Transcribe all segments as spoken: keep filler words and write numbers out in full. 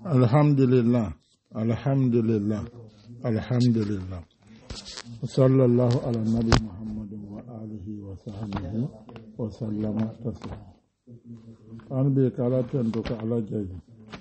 Alhamdulillah, alhamdulillah, alhamdulillah. Sallallahu ala nabi Muhammadin wa alihi wa sahbihi wa sallama taslima. An bi kala tento ka ala jaji.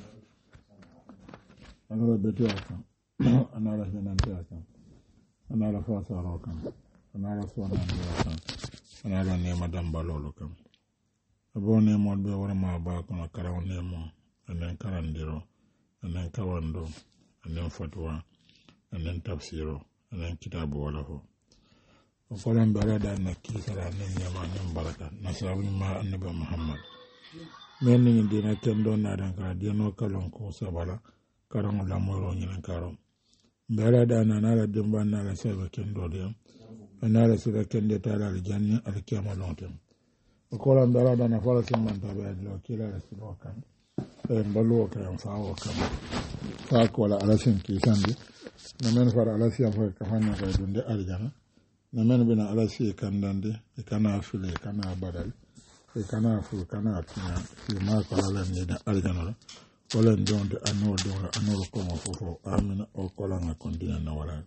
Anala beti akan, anala hinante akan, anala fasaro akan, anala swanande akan, anala nema dambalolo kan. Abo nemo be wara ma ba kono karaw nemo, anen karandiro. Anan kawando, anan fatwa, anan tafsiro, anan kitabu wala ho. Okolan barada na kisara anan yama anan baraka. Nasabu ma annabi Muhammad. Men ni dina kendo na dan ka dino kalon ko sabala karon la moro nyin karon. Barada na na dimba na la sabe kendo de. Anala sira kende tala al janni al kiyama lontem. Okolan barada na fala simman tabe adlo kila rasilo kan. En baluwo kayan fawo kama fa ko la alasin ki sandi na men fara alasi am fa kafanna ga dunde aljana na men bina alasi kandande e kana file kana badal e kana fu kana tina fi ma ko la ni da aljana wala ndonde anno do anno ko mo fofo amina o ko la na kondina na wala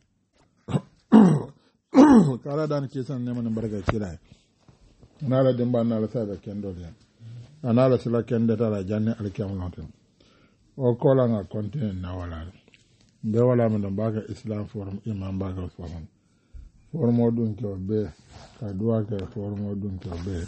kala dan ki san ne man barga kira na la demba na la sa da kendo dia anala sila kende tala janne alikiyam lonten o kola nga kontine na wala be wala me don baga islam forum imam baga forum forum odun ko be ka duwa ke forum odun ko be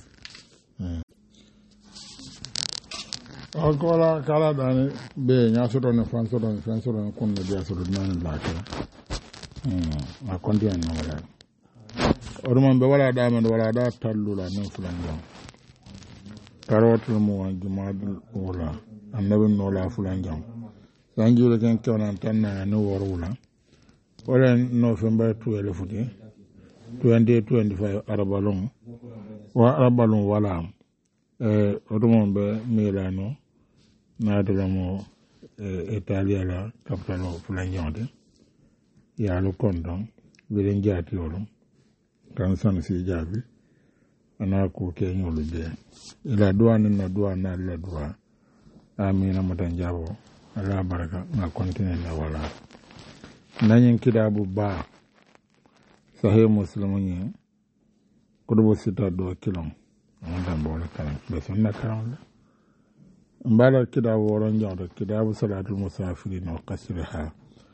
o kola kala dani be nya soto ne fan soto ne fan soto ne kun ne dia soto nan la ke hmm a kontine na wala orman be wala da men wala da tallula ne fulan karotul mu wan jumadul ula annabi nola fulan jam sanjule ken kona tanna no worula wala no femba twelve futi twenty twenty-five arabalon wa arabalon wala eh odumon be milano na de mo italia la capitalo fulan jam ya lo kondon bilen jati yolo kan san si jabi ana ko ke nyolu be ila duwa ni na duwa na la duwa amina matan jabo ala baraka na kontine na wala nanyin kitabu ba sahih muslimun yi kudubu sita do kilon amanda bola kan be sunna kan mbala kitabu woron jawda kitabu salatul musafirin wa qasriha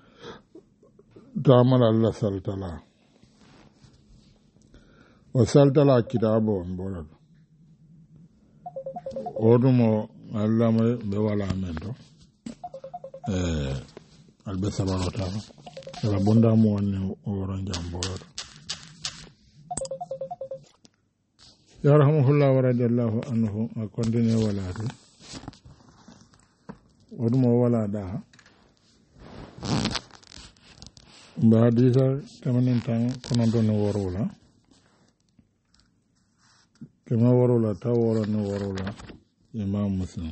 tamala Allah saltala o saltala kitabo on bola odumo Allah mo be wala mendo eh albe sabarota la bonda mo wonni oron jambola ya rahmuhullah wa radiyallahu anhu akondine wala do odumo wala da ba disa kamanin tan kono don worula kama warula ta wara na warula imam muslim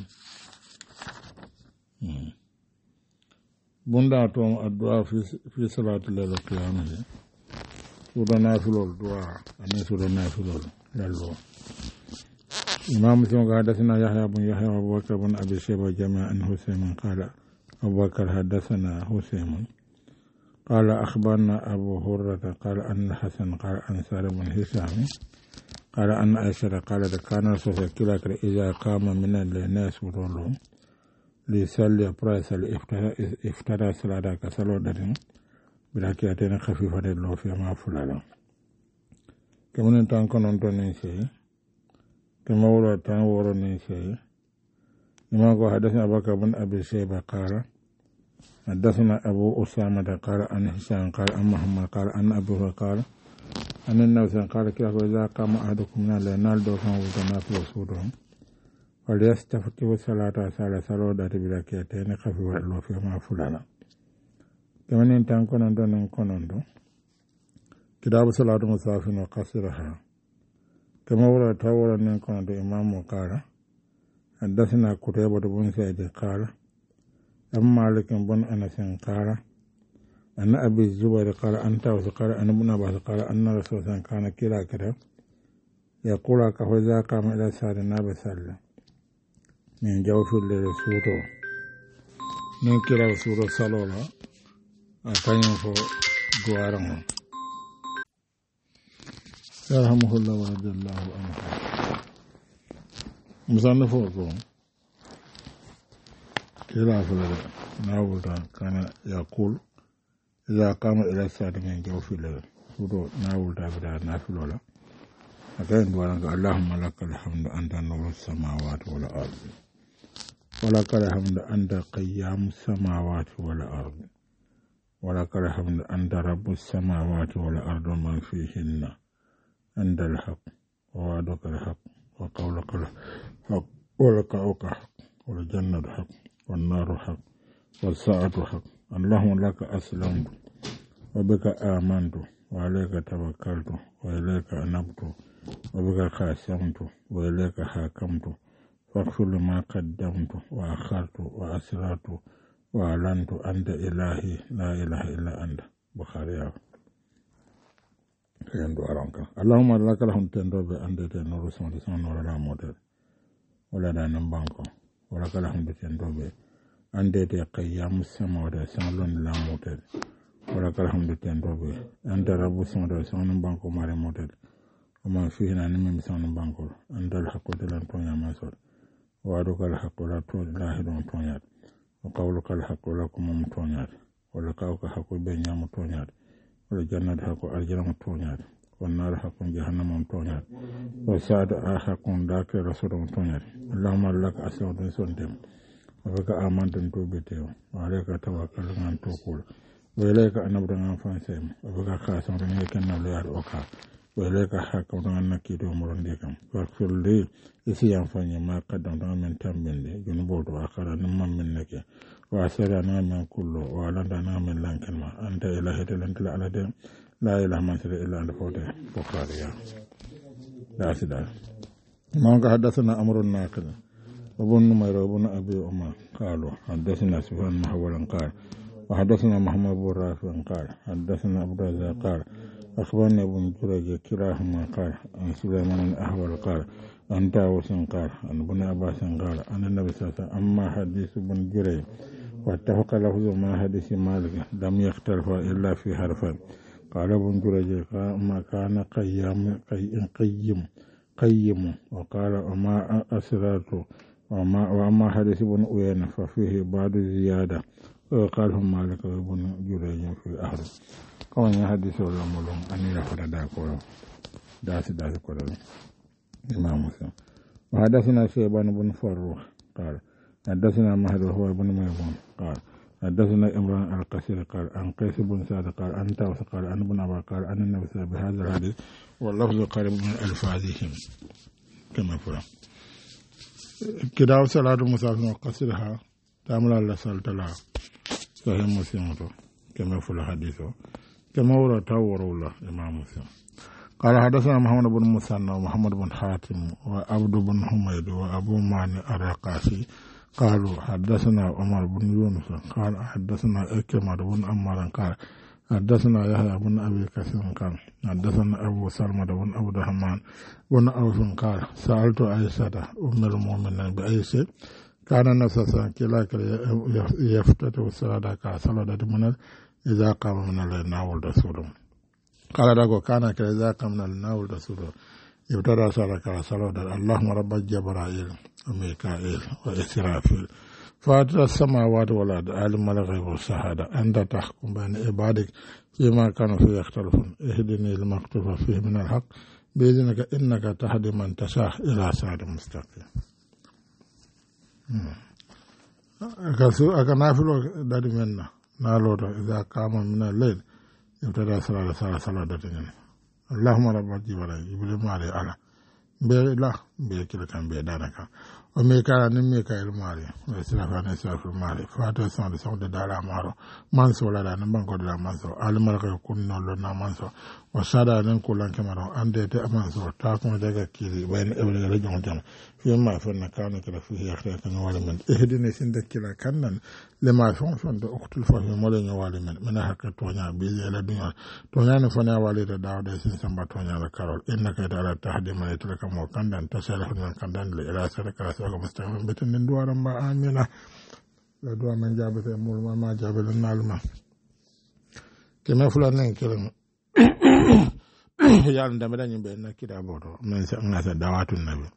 hmm. Bunda to addu'a fi fi salati lil qiyamah suda nafilul du'a ani suda nafilul lallo imam muslim ga hadathana yahya ibn yahya wa abubakar ibn abi shayba jama'an husayn qala abubakar hadathana husayn qala akhbarna abu hurrah qala anna hasan qala ansar ibn hisam قال أن عائشة قالت كان رسول الله إذا قام من الناس ورولهم ليصلي برايس افترى صلاة كسلو درين بركعتين خفيفة لو فيما فلالا كما نتان كنون تنسي كما ولا تان ورو نسي لما قال حدثنا أبو بكر بن أبي شيبة قال حدثنا أبو أسامة قال أن هشام قال أن محمد قال أن أبوه قال أن النبي قال كيف إذا قام أحدكم من الليل دوكان وتنافل سودهم فليستفتح صلاة صلاة صلاة بركعتين خفيفة لو فيما فلانا كما ننتان كنون دون كنون دون كتاب صلاة مسافر وقصرها كما ورد تاورا نكون دون إمام قال حدثنا قتيبة بن سعيد قال أم مالك بن أنس قال أن أبي الزبير قال أنت وقال أن ابن عباس قال أن رسول الله كان كلا كده يقول كفذا قام إلى سار النبي صلى من جوف الرسول min kira sura salola a kañum fo duwaran on yarhamuhullah wa radiyallahu anhu musanna fo ko kira fulare nawulta kana yaqul idha qama ila sadi min jawfilare sudo nawulta bida nafilola akayen duwaran ko allahumma lakal hamdu anta nuru samawati wal ardi ولك الحمد أنت قيام السماوات والأرض ولك الحمد أنت رب السماوات والأرض ومن فيهن أنت الحق ووعدك الحق وقولك الحق ولقاؤك حق والجنة حق والنار حق والساعة حق اللهم لك أسلمت وبك آمنت وعليك توكلت وإليك أنبت وبك خاصمت وإليك حاكمت فاغفر ما قدمت وأخرت وأسررت وأعلنت أنت إلهي لا إله إلا أنت بخاري اللهم لك الحمد تندو بأنت تنور سمت سمت ولا لا موتر ولا دانا بانكو ولك الحمد تندو بأنت قيام السماوات سمت لا موتر ولك الحمد تندو بأنت رب سمت سمت بانكو ماري موتر وما فيه نمي سمت بانكو أنت الحق تلان تونيا مسور وعدك الحق لا تلاهي دون تونيات وقولك الحق لكم متونيات ولقاؤك حق بينيا متونيات والجنة حق أرجل متونيات والنار حق جهنم متونيات والسعد حق ذاك رسول متونيات اللهم لك أسلمت سنتم وبك آمنت توبتي وعليك توكل من توكل وإليك أنبت من فانسيم وبك خاصم من يكن ليار أوكا وإليك حكم أنك تؤمرون بكم فاغفر لي إسيان فاني ما قدمت من تنبين لي جنبوت وآخر نمم منك وأسرنا من كل وعلنا من لنكلمة أنت إلهي تلنت على دين لا إله من سر إلا أنت فوته فقاريا لا سدار ما حدثنا أمر الناقل وابن نمير وابن أبي أمر قالوا حدثنا سفيان محولا قال وحدثنا محمد بن رافع قال حدثنا أبو الرزاق قال أخبرني ابن جريج كلاهما قال عن سليمان الأحول قال عن طاووس قال عن ابن عباس قال عن النبي صلى الله عليه وسلم أما حديث ابن جريج واتفق لفظ ما حديث مالك لم يختلف إلا في حرفين قال ابن جريج ما كان قيم قيم قيم وقال وما أسررت وما وأما حديث ابن عيينة ففيه بعض زيادة وقال هم مالك وابن جريج في أحد كون يحدث ولا ملوم أن يفعل داكورا داس داس كورا إمام مسلم وحدثنا شيبان بن فروخ قال حدثنا مهد وهو ابن ميمون قال حدثنا إمران القصير قال عن قيس بن سعد قال عن طاووس قال عن ابن عباس قال عن النبي صلى الله عليه وسلم بهذا الحديث واللفظ قريب من ألفاظهم كما فهم كداو صلاة مسافر وقصرها تعمل الله صلى الله صحيح مسلم كما فهم حديثه كما ورد تاور الله إمام مسلم قال حدثنا محمد بن مثنى ومحمد بن حاتم وعبد بن حميد وأبو مانع الرقاشي قالوا حدثنا عمر بن يونس قال حدثنا إكرمة بن عمار قال حدثنا يحيى بن أبي كثير قال حدثنا أبو سلمة بن عبد الرحمن بن عوف قال سألت عائشة أم المؤمنين بعائشة كان النبي صلى الله عليه وسلم يفتتح الصلاة كصلاة من إذا قام من الليل ناول رسوله قال لك كان كإذا قام من الليل ناول رسوله يبتدى صلاة كصلاة اللهم رب جبرائيل وميكائيل وإسرافيل فاطر السماوات والأرض عالم الغيب والشهادة أنت تحكم بين عبادك فيما كانوا فيه يختلفون اهدني لما اختلف فيه من الحق بإذنك إنك تهدي من تشاء إلى صراط مستقيم. أكنافلو دادي منا نالوتا إذا قام من الليل يبتدى صلاة صلاة صلاة داتين اللهم رب جبرائيل جبريل مالي على بي لا بي كلا كان بي دانكا وميكا نميكا المالي وإسرافان إسراف المالي فاتو سون دي سون دي دالا مارو مانسو لا دا نبانكو دي لا مانسو المالك يكون نولو نا مانسو وشادا ننكو لانكي مارو أندي تي مانسو تاكم ديكا كيري وين إبلغ رجون جام فيما فإن كانوا كلا فيه يختلف نوالي من إهدني سندك كلا كنن لما فنفن دي أختل فهم مولي نوالي من من حق تونيا بيزي إلى دنيا تونيا نفنيا والي دا داو دي سنسنبا تونيا لكارول إنك يتعالى تهدي من يتلك مو كندن تسالح من كندن لإلى سرك رسولك مستقيم بتنين دوارا ما آمينة la do men jabete mul ma ma jabel nalma keme fulane kelen yalla ndame dañu be na kida boto men sa ngasa dawatun nabi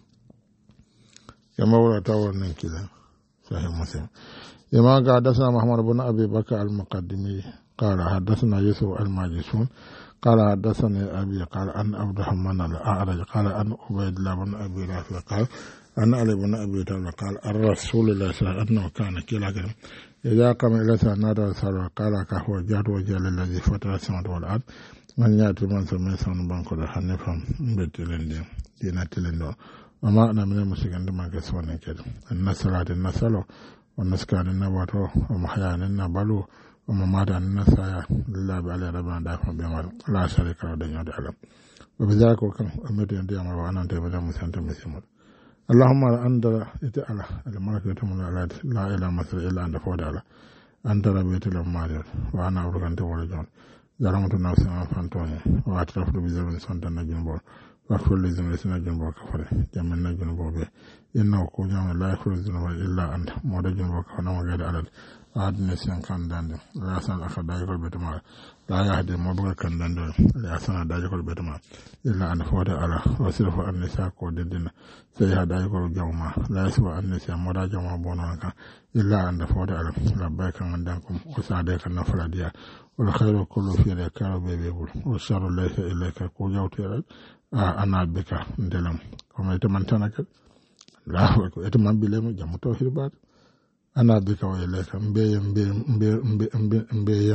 kama wala tawon nan kida sahih muslim imam ga hadathana muhammad ibn abi bakr al-muqaddimi qala hadathana yusuf al-majishun qala hadathani abi qala an abdurrahman al-a'raj qala an ubaydullah ibn abi rafi qala an ali ibn abi talib qala ar-rasulullah sallallahu alaihi wasallam kana kila kan idha qama ila sanada sallallahu qala ka huwa jadu wa jalal ladhi fatara samawati wal ard man yaati man so men son banko da hanifam bettelende dina telendo amma ana minen musigande manke sonen kede nasalade nasalo o naskade nabato o mahyane nabalu o mamada nasaya lillahi ala rabbana da fa bemal la sharika da nyode alam o bizako kan amede ndiyama wa anante bada musanta misimol allahumma anta ita ala al malakatu min ala la ilaha masra illa anta fawdala anta rabbitul marid wa ana urgante wala jon zaramatu nafsa fantone wa atrafu bi zaman sontan na jumbo wa kullu zaman sina jumbo ka fare jamen na jumbo be inna ko jama la yakhruju zunuma illa anta moda jumbo ka na magada alal adne sen kan dande rasan akada ko betuma la yahdi mo buga kan dande la sana daje ko betuma illa an fawda ala wasirfu an nisa ko dedina sai hada ko jawma la yaswa an nisa moda jawma bonon ka illa an fawda ala labbaika andan kum usade kan na faradiya والخير كله في ذلك بيبول والشر ليس إليك كوجوت أنا بك ندلم كما يتمنى تناك لا يتمنى بلهم جم توحيد بعد أنا بك وإليك مبي مبي مبي مبي مبي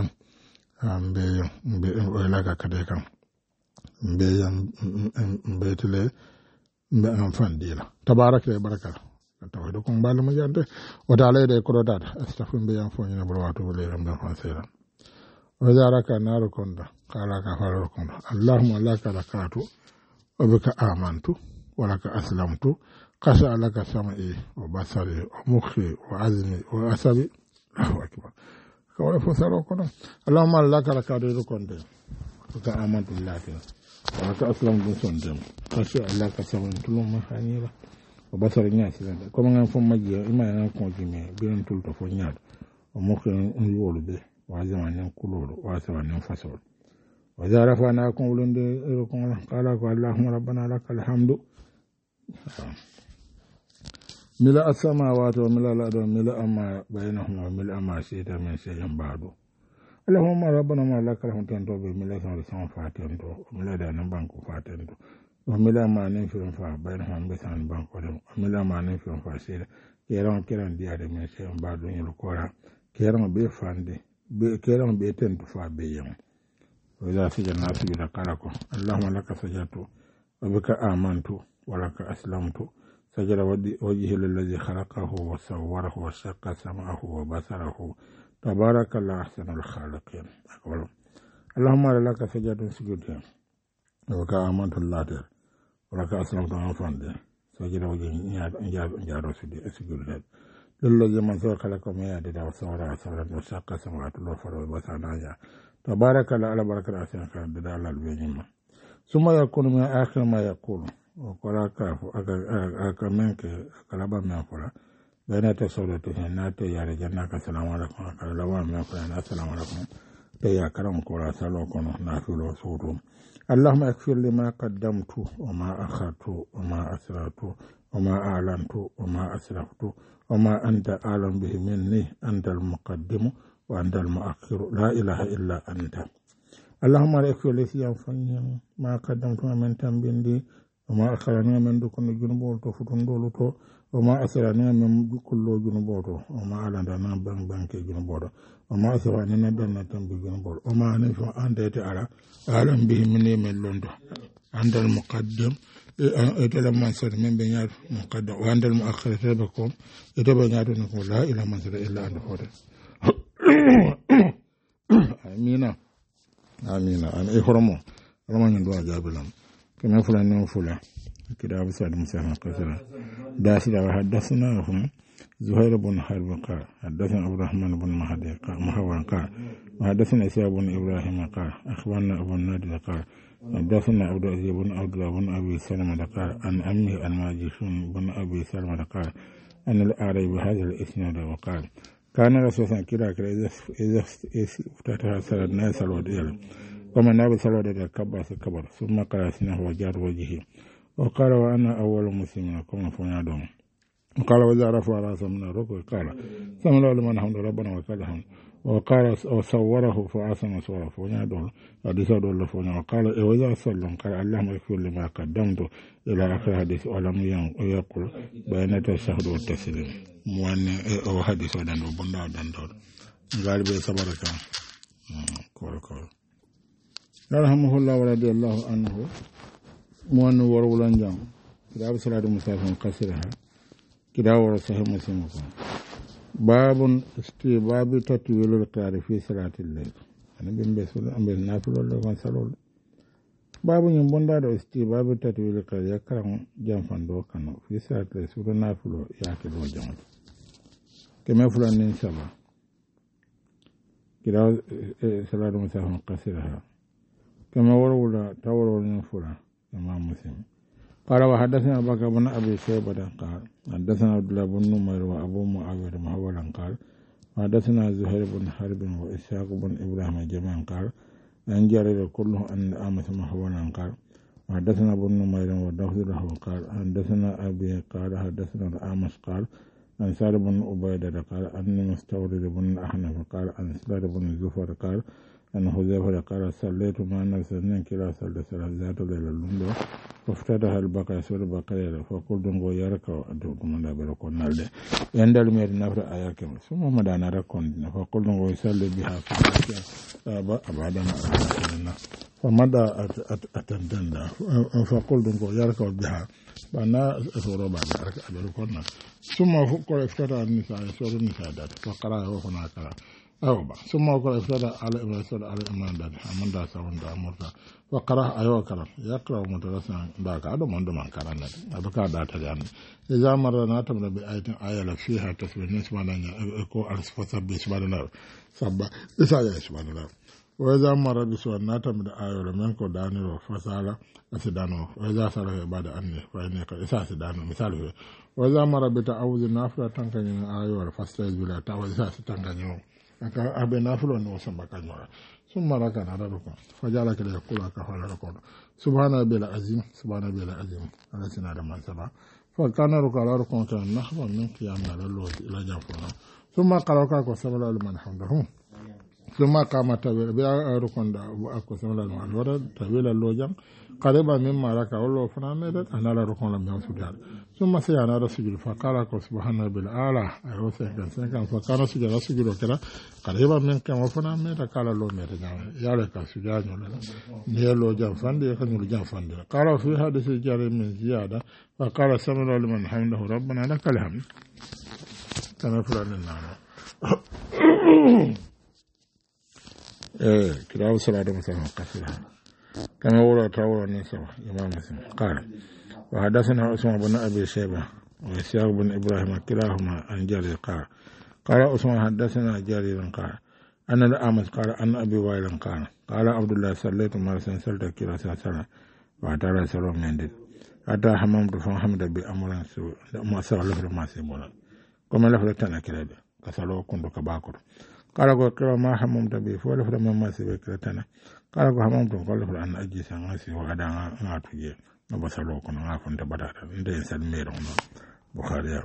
مبي مبي وإليك كذلك مبي مبي تلي مبي أنفان ديلا تبارك لي بركة توحيد كم بالما جانته وتعالى ده كرودات أستغفر مبي أنفان ينبرواتو بلي رمضان فانسيرا وإذا رك النار كنت قال كفر كنت اللهم لك ركعت وبك آمنت ولك أسلمت قسى لك سمعي وبصري ومخي وعزمي وعصبي الله أكبر كوي فسروا كنت اللهم لك ركعت كنت وبك آمنت بالله ولك أسلمت سنتم قسى لك سمعي تلوم خانيرا وبصري ناس كما نفهم مجيء إما ينكون جميع بين تلت فنياد ومخي يقول به وزمان كلور وزمان فصل وإذا رفعناكم ولند إلكم قال اللهم ربنا لك الحمد ملء السماوات وملء الأرض وملء ما بينهما وملء ما شئت من شيء بعد اللهم ربنا ما لك الحمد تنتو بملء سماوات فاتنتو وملء دان بانكو فاتنتو وملء ما نفهم فا بينهما بسان بانكو وملء ما نفهم فا شئت كيران كيران ديار من شيء بعد يلقورا كيران بيفاندي كيران بيتن تفا بيان وإذا سجدنا سجد قالكم اللهم لك سجدت وبك آمنت ولك أسلمت سجد وجهه للذي خلقه وصوره وشق سمعه وبصره تبارك الله أحسن الخالقين أقول اللهم لك سجدت سجدت وبك آمنت الله ولك أسلمت أنفان سجد وجهه نجار سجد للذي من سوى خلقكم يدد وصورا وصورا وشاق سمعت الوفر وبصرنا تبارك الله على بركة الأسنان كان دلال البينما ثم يكون من آخر ما يقول وقال كافو أكمنك كلابا من فلا بين تسولته ناتي يا رجالنا السلام عليكم كلابا من فلا السلام عليكم تيا كرم كولا سالوكم نافل وسورهم اللهم اغفر لما قدمت وما أخرت وما أسررت وما أعلنت وما أسرفت وما أنت أعلم به مني أنت المقدم وأنت المؤخر لا إله إلا أنت اللهم اغفر لي ينفعني ما قدمت من تنبندي وما أخرني من دكن جنبوتو فتندولتو وما أسرني من كل جنبوتو وما أعلننا بان بانك جنبوتو وما أسرني ندنا تنبي جنبوتو وما نفع أنت تعالى أعلم به مني من لندو أنت المقدم إذا ما صار من بينات مقدم وعند المؤخر تبكم إذا بينات نقول لا إله ما صار إلا أنت فوت آمين آمين أنا إخرمه رمان يدوا جابلهم كما فلان نوفلا كده أبو سعد مسافر قصرا داسلا وحدثنا هم زهير بن حرب قال حدثنا عبد الرحمن بن مهدي قال محور قال وحدثنا إسحاق بن إبراهيم قال أخبرنا أبو النادر قال حدثنا عبد العزيز بن عبد الله بن أبي سلمة قال عن أمه الماجشون بن أبي سلمة قال أن الأعرابي بهذا الإسناد وقال كان رسول الله كلا كلا إذا افتتح صلاة الناس الوديل ومن نابي صلاة الوديل كبر كبر ثم قال سنه وجار وجهه وقال وأنا أول مسلم كما فنادهم وقال وإذا رفع رأسه من الركوع قال سمع الله لمن حمد ربنا وكل حمد وقال وصوره فأحسن صوره فنادهم حديث دول فنا وقال وإذا صلى قال اللهم اغفر لما قدمت إلى آخر حديث ولم يقل بين التشهد والتسليم موان أو حديث ودن وبندا ودن دور غالب صبرك كول كول رحمه الله ورضي الله عنه موان ورولان جام كتاب صلاة المسافر قصرها كتاب ورصحيح مسلم باب استباب تطويل القيام في صلاة الليل أنا بنبسل أم بنافل ولا بنسلول باب ينبندا دو استباب تطويل القيام يكرم جنفان دو كانو في صلاة الليل سورة نافل يأكل وجمال كما فلان ننسبة كتاب صلاة المسافر قصرها كما ورولا تورول نفلا كما مسلم قال وحدثنا بكر بن أبي شيبة قال حدثنا عبد الله بن نمير وأبو معاوية محولا قال حدثنا زهير بن حرب وإسحاق بن إبراهيم جميعا قال أن جرير كله أن أمس محولا قال حدثنا بن نمير ودفظ له قال حدثنا أبي قال حدثنا الأمس قال أن سعد بن عبيدة قال أن مستورد بن الأحنف قال أن سعد بن زفر قال أن حذيفة قال صليت مع الناس اثنين كلا صلى صلاة ذات الليل اللندو فافتتح البقرة سورة بقرة فقلت نقول يركع أدعوكم من دابر كون نالده عند المير نفر آياكم ثم مدانا ركون فقلت نقول يصلي بها في أبعد ما أرسلنا فمدى أتندن فقلت نقول يركع بها فأنا سورة بعد أدعو كون ثم قل افتتح النساء سورة النساء ذات فقرأ وهنا قرأ أوبا ثم أقول إفراد على إمام سورة على إمام داد أمن دا سوون دا مرتا وقرأ أيوة كلام يقرأ مترسنا داك هذا من دمان كلام نادي هذا كذا تجان إذا مرنا تمر بآية آية فيها تسبيح نسبة لنا إكو ألف بسبب لنا سبب إسايا سبب لنا وإذا مر بسوى ناتم آية لمنكو دانيو فسالة أسدانو وإذا سأله بعد أني فإنك إساس دانو مثاله وإذا مر بتعوذ نافلة تنكني آية فاستعذ بالله تعوذ إساس تنكني aka abe nafulo ni wasamba kanyora summa raka na rako fajala kile kula ka fala rako subhana bil azim subhana bil azim ala sina da mansaba fa kana rako la rako kan nahwa min qiyam ala lo ila jafuna summa qaraka ko sabala liman hamdahu summa kama tawila bi rako da ko sabala liman wara tawila lo jam qariba mimma raka wallo fana ne da anala rako la min sudar ثم سيانا رسول فقال سبحان ربي الأعلى أيوة سيكون سيكون فقال سجل رسول كذا قريبا من كم وفنا ميتا قال له ميتا جام يالك سجاد ولا نيلو جام فندي يكون جام فندي قال في حديث جاري من زيادة فقال سمع لمن حمده ربنا لك الحمد كما فلان النار كتاب صلاة مثلا قصيرة كما ورد تاور النساء إمام مسلم قال وحدثنا عثمان بن أبي شيبة وإسحاق بن إبراهيم كلاهما عن جرير قال قال عثمان حدثنا جرير قال أن الأعمش قال أن أبي وائل قال قال عبد الله صليت مع سنسلت كلا سنسلة وأتى سلام من دل أتى حمامت فحمد بأمر ما سأله ما سيبولا كما لفظ تنا كسلو كنت كباكر قال كلا ما حمامت به فولف ما سيبه كلا قال حمامت قال لفظ أن أجي سنغاسي وأدعى ما تجي وبصلوا كنا عارفين تبادر ندين سلميرون بخاري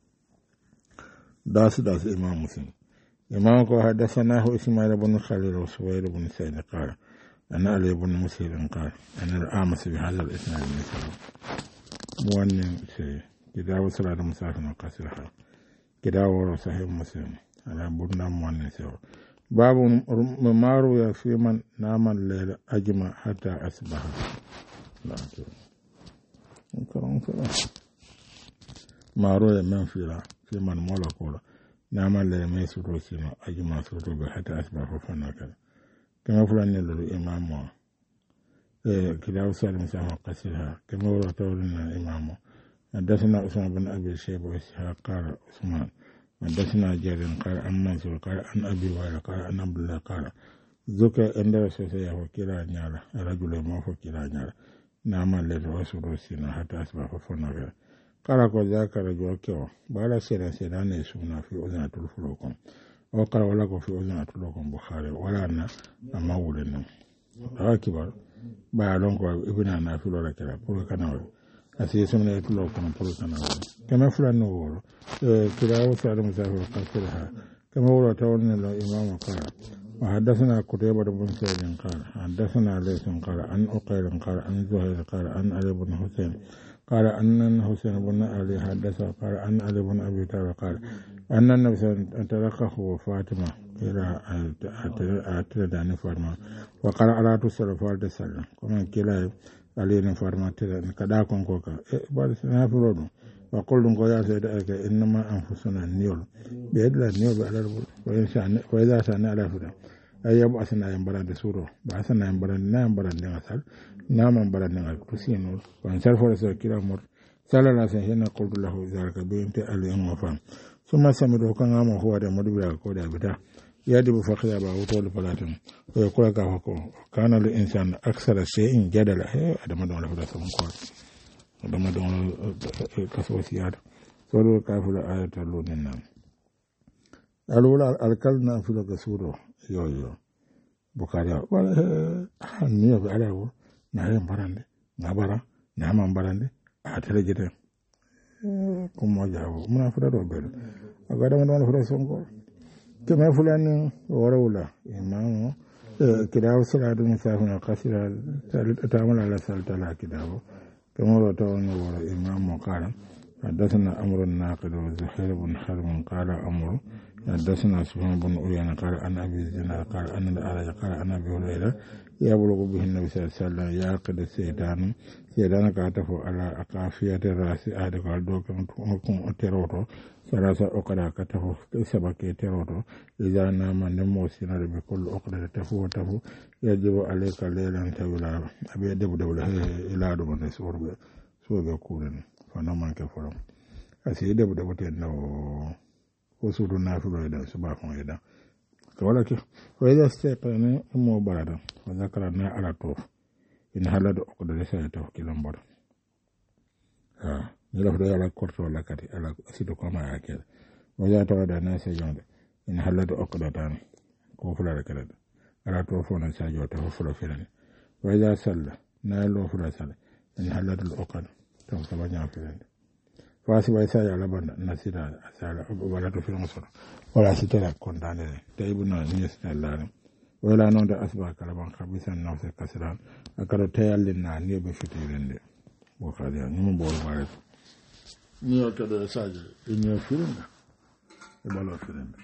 داس داس إمام مسلم إمام كو حدثناه إسماعيل بن خالد وسوير بن سعيد قال أنا علي بن مسلم قال أنا الآمس بهذا الإسناد مثل موان شيء كتاب صلاة المسافر قصرها كتاب صحيح مسلم على بنا موان شيء باب ما روي في من نام الليل أجمع حتى أصبح لا ما روي من فيلا في من مولا كولا نعم اللي ما يسوتو سينو أجمع سوتو بحتى أسبح فنا كذا كما فلان يلو الإمام كتاب سالم سامع قصيرها كما ورد تولنا الإمام حدثنا عثمان بن أبي شيبة وإسحاق قال عثمان حدثنا جرير قال عن منصور قال عن أبي وائل قال عن عبد الله قال ذكر عند رسول الله وكلا نيالا رجل ما فكلا نيالا نعم الليل وسوتو سينو حتى أسبح فنا كذا kala ko zakara jokeo bala sera sera ne suna fi uznatul fulukon o kala wala ko fi uznatul fulukon bukhari wala na amma wulen akibar ba lon ko ibina na fi lora kala pour kana asi sumne tulo kono pour kana kama fulano woro e kira wasa da musafir kasirha kama woro tawne la imam qala وحدثنا قتيبة بن سعيد قال حدثنا ليث قال عن أقيل قال عن زهير قال عن علي بن حسين قال أن حسين بن علي حدث قال عن علي بن أبي طالب قال أن النبي صلى الله عليه وسلم تركه وفاطمة إلى أتردان فاطمة وقال على تصل فاطمة سلم كما كلا علي بن فاطمة كذا كون كوكا بعد سنة فرودو وقل لهم يا سيدك إنما أنفسنا النيول بيد لا النيول على البول وإنسان وإذا سألنا على فدا أي بعثنا ينبرد سورة بعثنا ينبرد نام برد نغسل نام برد نغسل كسينول وإنسان فرس كلا مر سأل الله سهينا قلت له ذلك بنت علي أم وفام ثم سمعوا كان عام هو ده مدبر كودا بتا يدب فخيا باوتول فلاتم ويقول كافكو كان الإنسان أكثر شيء جدلا هذا ما دون فدا سمكور dama don kaso siyar solo kafula ayata lunin nan alwala alkalna filo gasuro yoyo bukari wala hanni ya alawo na yin barande na bara na man barande a tare gidan kuma jawo muna fura do bel aga dama don fura songo kema fulani warawla imamu kidawo salatu musafina kasira ta mala la saltala kidawo كما رواه ورا إمام قال حدثنا أمر الناقد وزهير بن حرب قال أمر حدثنا سفيان بن عيينة قال أن أبي الزناد قال أن الأعرج قال أن أبي هريرة يبلغ به النبي صلى الله عليه وسلم يعقد السيدان سيدان كاتف على أقافية الرأس أحد قال دوكم تروتو ثلاثة أقرا كتف سبكي تروتو إذا نام نمو سنر بكل أقرا تفو تفو يجب عليك ليلا طويلا أبي دب دولة إلى دون سور سور كورن فنمان كفرم أسي دب دب تنو وسود نافل إذا سباق إذا كولك وإذا استيقظنا أمو بردا وذكرنا على طوف إن هلد أقدر سيته كلام بر ها نلف ده على كورت ولا كذي على سيدو كما أكيد وإذا تود الناس يجون إن هلد أقدر تان كوفلا كذا على طوف ونساجو تفصل فيلن وإذا سل نالو فلا سل إن هلد الأقدر تفصل فيلن fasi bai sai ala banda nasira asala wala to filan soro wala sitara kondane taybu na ni sallallahu wala non da asba kalaban khabisan na se kasran akaro tayallin na ni be fitirende bo khadi ni mo bol bare ni o to da saje ni o firinda e balo firinda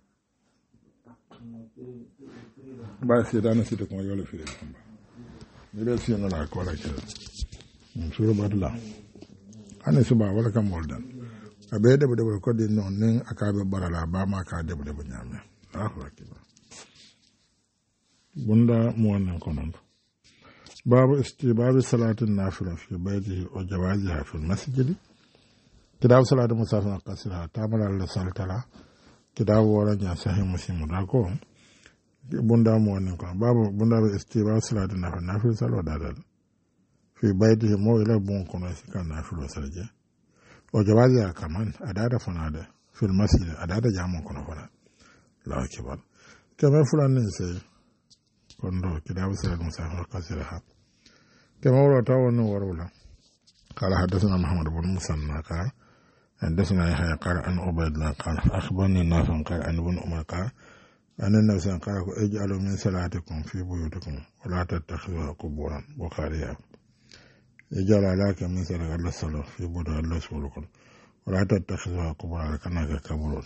ba se dana sito ko yolo firinda ni le sino la ko la kira suru badla ane suba wala kam moldan abe de de ko de non nen akabe barala ba ma ka de de nyame Allahu akbar bunda mo nan konon babu istibab salatin nafila fi baytihi wa jawaziha fi masjid kidab salatu musafir qasira tamala la saltala kidab wala nya sahih muslim da ko bunda mo nan kon babu bunda istibab salatin nafila nafila salo dadal fi baytihi mo ila bon kono sika nafila salje o jawazi kaman adada fanada fil masjid adada jamon kono fana la akbar kama fulan sai kondo kidab salatu musafir qasira كما ورد أول ورولا قال حدثنا محمد بن مسنى قال حدثنا يحيى قال عن عبيد الله قال أخبرني نافع قال عن ابن عمر قال أن النبي صلى الله عليه وسلم قال اجعلوا من صلاتكم في بيوتكم ولا تتخذوها قبورا بخاري اجعل لك من صلاة الله صلى في بيوت الله سبحانه ولا تتخذوها قبورا لكنك كبرون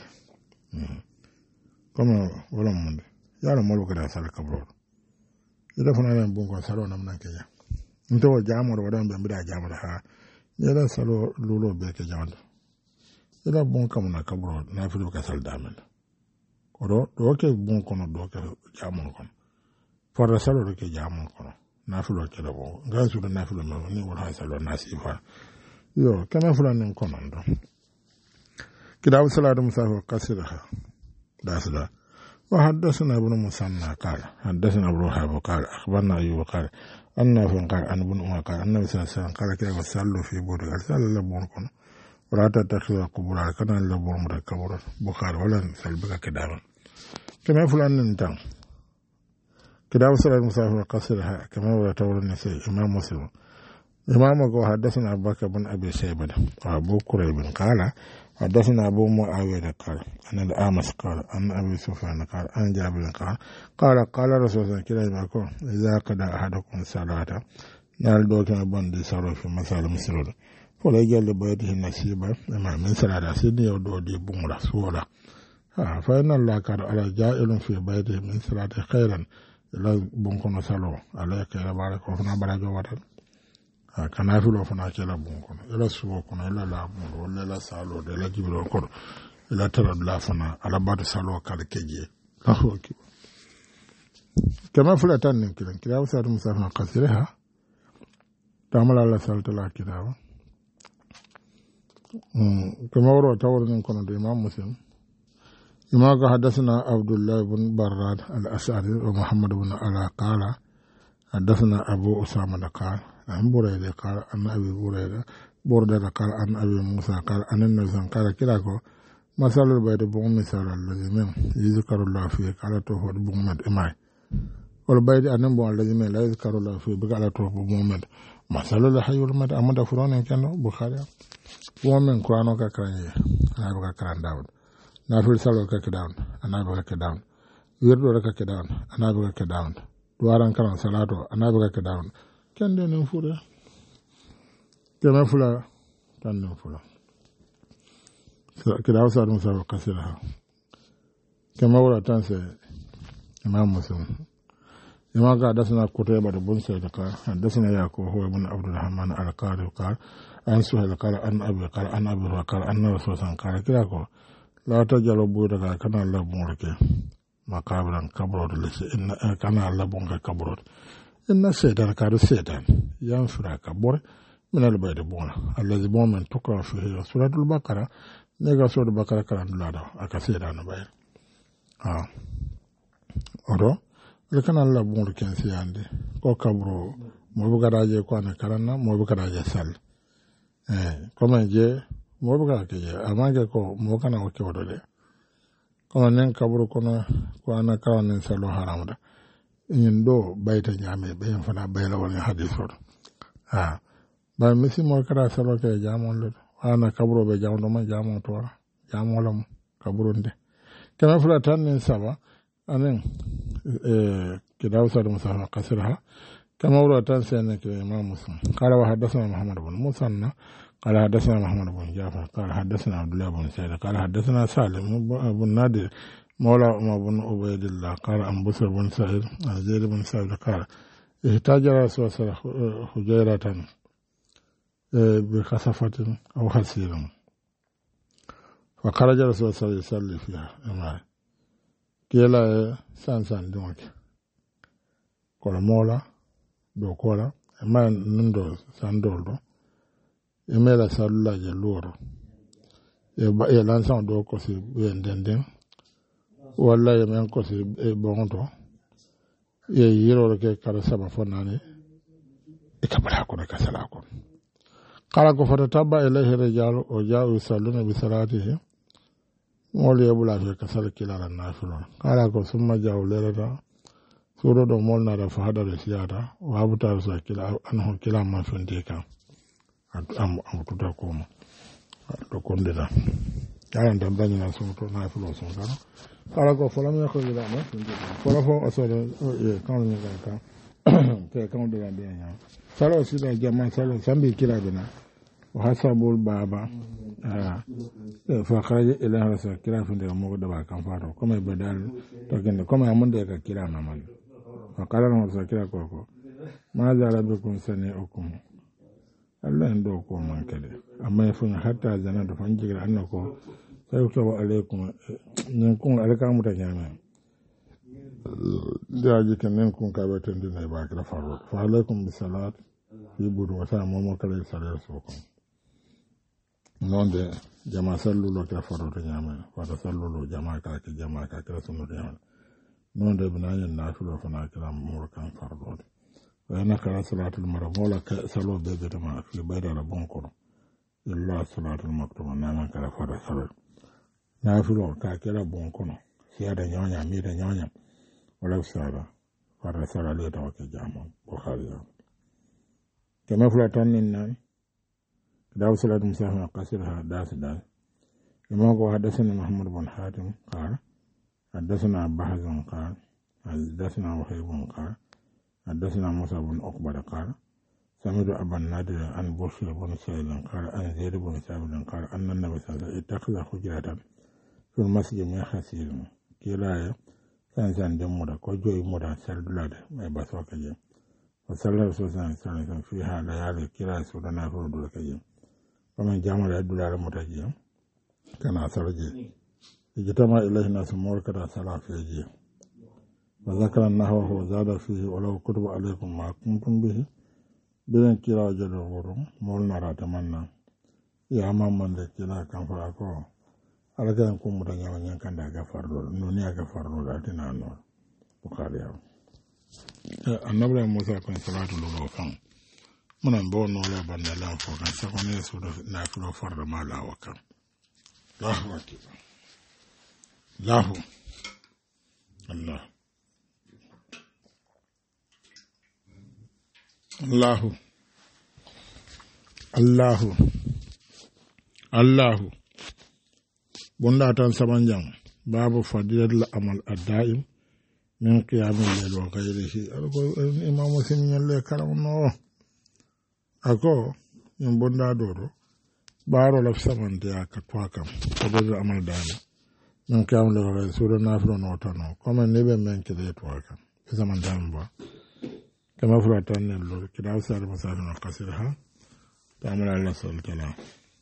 كما ولا من يعلم ملوك لا صلاة قبور إذا فنان بونكو صلونا من كذا nto jamor wadan be mbida jamor ha yela salo lulo be ke jamor ila bon kam na kabro na filu ka sal damen ko do ke bon kono do ke jamor kono for salo do ke jamor kono na filu ke la bon ga su na filu ma ni wala salo na sifa yo kana fulan nen kono do kidab salatu musafir qasiraha dasla وحدثنا ابن مسنى قال حدثنا ابو وهب قال اخبرنا ايوب قال أن في قال أن ابن عمر قال النبي صلى الله عليه وسلم قال كيف صلوا في بيوتكم صلى الله بونكم ولا تتخذ قبور كان لبور مركبور بخار ولا سلبك كدام كما فلان نتام كدام صلى المسافر قصرها كما ولا تور النساء إمام مسلم إمام أبو حدثنا أبو بكر بن أبي شيبة وأبو كريب قال حدثنا أبو معاوية قال أن الأعمش قال أن أبي سفيان قال أن جابر قال قال قال رسول الله كلا يبقى إذا قضى أحدكم صلاة نال دوكا بندي صلوا في مسألة مسلول فلا يجعل بيته نصيبا ما من صلاة سيدي يودو دي بوم رسولا فإن الله قال على جائل في بيته من صلاة خيرا إلا بونكم صلوا عليك يا بارك وفنا بارك وطن kana filo fana kela bon kono ila suwo kono ila la bon wala la salo de la jibro kono ila tara la fana ala badu salo kala keje la hoki kama fula tan nin kiran kirawo sa dum sa fa qasiraha tamala la salta la kirawo mm kama woro tawr nin kono de imam muslim imam ka hadathana abdullah ibn barrad al-asadi wa muhammad ibn ala qala hadathana abu usama qala عن بريدة قال أن أبي بريدة بردة قال أن أبي موسى قال أن النبي قال كلاكو مثل البيت بوم مثال الذي من يذكر الله فيه قال توفر بومد إماي والبيت أن بوم الذي من لا يذكر الله فيه بقال توفر بومد مثل الحي والمد أمد فرون كانوا بخاري بومن قرآنو كراني أنا بقى كران داود نافل سالو كداون أنا بقى كداون ويردو لك كداون أنا بقى كداون دواران كران سلاتو أنا بقى كداون kende nin fura keme fula tan nin fula kida wasa dum sa kasira kema wala tan se imam muslim imam ga dasna kutayba da bun sai da ka dasna ya ko huwa ibn abdurrahman al-qari qal an suhal qala an abi qala an abi qala an rasul san qala kira ko la tajalu bu daga kana Allah murke makabran kabro da lisi inna kana Allah bunga kabro إن الشيطان كاد الشيطان ينفر كبر من البيت بونا الذي بون من تقرأ فيه سورة البقرة نيجا سورة البقرة كلام لادا أكثر أنا باي آه أرو لكن الله بون كنسي عندي كو كبرو مو بكراجة كوانا كرانا مو بكراجة سال إيه كمان جي مو بكراجة أما جي كو مو كنا وكي ودولي كمان نين كبرو كنا كوانا كرانا سالو حرام ده in do bayta nyame be en fana bayla wala hadith or ha ba misi mo kara salo ke jamon le ana kabro be jamon ma jamon to jamon lam kabro nde kama fula tan nin saba anen eh kidaw sa dum sa qasirha kama wala tan sen ke imam muslim qala wa hadathana muhammad ibn musanna قال حدثنا محمد بن جعفر قال حدثنا عبد الله بن سعيد قال حدثنا سالم بن نادر مولى عمر بن عبيد الله قال عن بصر بن سعيد عن زيد بن سعيد قال احتاج رسول الله حجيرة بخسفة أو حسير فخرج رسول الله يصلي فيها كلا سان سان دونك كل مولا دو كولا ما نندو ساندول دو يملا سالولا جلورو يلان سان دو كوسي بيندندن walla ye men ko si e bonto ye yiro ke kala sama fonane e kabara ko ka sala ko kala ko fata tabba ilahi rijal o ja'u salluna bi salatihi mol yebula fe ka sal kilala nafilon kala ko summa ja'u lerata suro do mol na da fa hada siyata wa abuta so kila anhu kila ma fonde kan am am tuta ko mo do kondira yaran dan banyana so to nafilon so dara kala ko fola me ko yila ma fola fo asoro e kan ni kan te kan de de nya salo si da jama salo sambi kila bina wa hasabul baba ah fa kharaja ila rasul kila fin de mo da ba kan faro kuma badal to gende kuma mun da ka kila na man fa kala na rasul kila ko ko ma za rabbukum sani'ukum Allah ndo ko man kade amma fa hatta zana da fan jigra annako sai ko alaikum nin kun alaka muta nyama da ji kan nin kun ka batan din ne ba kira faro fa alaikum bi salat fi budu wata mo mo kala salat so ko non de jama sallu lo kira faro to nyama wa ta sallu lo jama ka ki jama ka kira sunu nyama non de bina yin na fulo fa na kira mo kan faro wa na kala salatul marabola ka salo be be ma fi bayda la bon ko illa salatul maktuba nama kala fara salat nafilo ka kira bon kono siya da nyonya mi da nyonya wala sala fara salat le ta ke jamo bukhari kama fulatan nan daw salat musafir qasirha das das imam ko hadathana muhammad bin hatim qala hadathana bahzun qala hadathana wahib qala hadathana musa bin uqba qala سمعت أبا النادر عن بشر بن سعيد قال عن زيد بن ثابت قال أن النبي صلى الله عليه وسلم اتخذ حجرة في المسجد من خسير كلا سانسان جمورا كوجو يمورا سردلاد ما يبصوا كجيم وصلى الرسول صلى الله عليه وسلم فيها ليالي كلا سودنا فرودول كجيم ومن جامع الدولار متجيم كان سرجي اجتمع إليه الناس موركة صلاة فيه وذكر النحو وزاد فيه ولو كتب عليكم ما كنتم به bilen kira jelo woro mol narata manna ya mamman de kila kan fara ko alaga ko mu da nyawa nyan kan da ga farlo no ni aga farlo da tina no bukhari ya annabi musa kan salatu lo kan muna bo no la banda la fo kan sa ko ne so na flo farda mala wakan lahu akbar lahu allah Allahu Allahu Allahu bunda tan sabanjang babu fadilatul amal ad-daim min qiyamil layl wa ghayrihi alko imam muslim nyalle karam no ako yim bunda dodo baro la sabante aka twakam fadilatul amal daim min qiyamil layl wa ghayrihi sura nafilo no tano comme nebe men kede twakam zaman dam ba كما فرطان اللور كده وسار مسافر قصيرها تعمل الله سبحانه وتعالى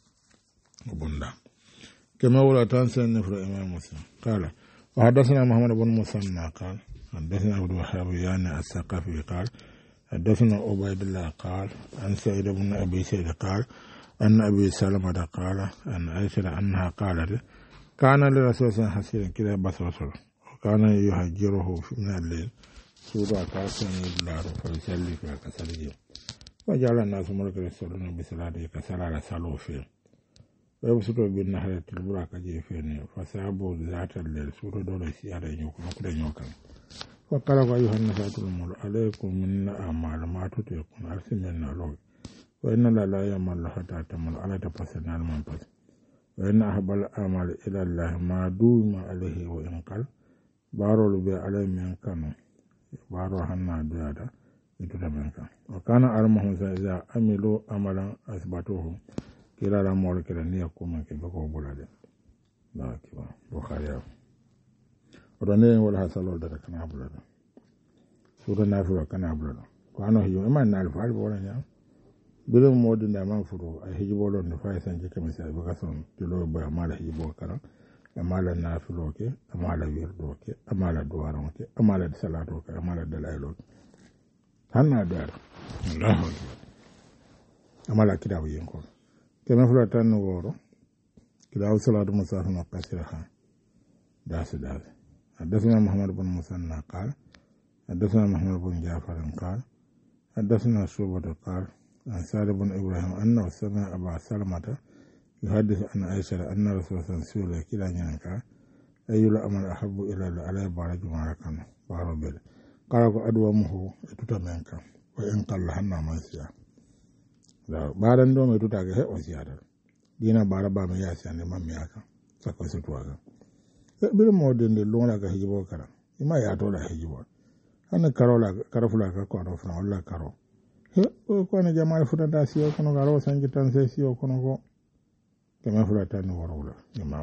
وبندا كما ولاتان سن نفر امام مسلم قال وحدثنا محمد بن مسنى قال حدثنا ابو وهاب يعني الثقفي قال حدثنا عبيد الله قال عن سعيد بن ابي سعيد قال ان ابي سلمة قال ان عائشة انها قالت كان لرسول الله حسير كده بصر وكان يهجره من الليل سورة كاسن يبلار فيسلي في كسرجي وجعل الناس ملك يصلون بصلاة كسر على سلو فيه ويبسطوا بالنهر تلبرا كجي فيه فسابوا ذات الليل سورة دولة سيارة يوكو نكرا يوكا وقالوا أيها الناس المول عليكم من أعمال ما تطيقون أرسل من الله وإن لا لا يعمل حتى تعمل على تفسنا المنفس وإن أحب الأعمال إلى الله ما دوم عليه وإن قال بارو لبي عليه من كانوا baro hanna duyada ituda menka wa kana armahu za amilu amalan asbatuhu kila la mol kila ni akuma ke bako bulade la kiba bukhari odane wala hasalo da kana bulada sura nafiwa kana bulada ko ano hiyo man na alfal bola nya bilu modi na man furo ay hijibo lon ne fa sanje kemi sa baka son tilo ba mala hijibo kala amala nafilo ke amala wirdo ke amala duwaron ke amala salato ke amala dalailo hanna dar Allahu amala kidaw yenko kema fula tan woro kidaw salatu musafir na qasiraha das das حدثنا محمد بن مسنى قال حدثنا محمد بن جعفر قال حدثنا شعبة قال عن سعد بن ابراهيم انه سمع ابا سلمة يحدث عن عائشة أن رسول الله صلى الله عليه وسلم كلا نيانكا أي الأمر أحب إلى عليه بارج معركا باربل قال أدومه تتمنكا وإن قال لحنا ما يسيا بعد أن دوم يتوتاك هي وسيادة دينا باربا مياسي أن ما مياكا سكو ستواكا بل مودين دي لون لك هجيبو كرا إما ياتو لا هجيبو أنا كارو لا كارفلا كارو فنا ولا كارو هي كون جمال فتا سيو كونو كارو سانجي سيو كونو كما فراتان ورولا إمام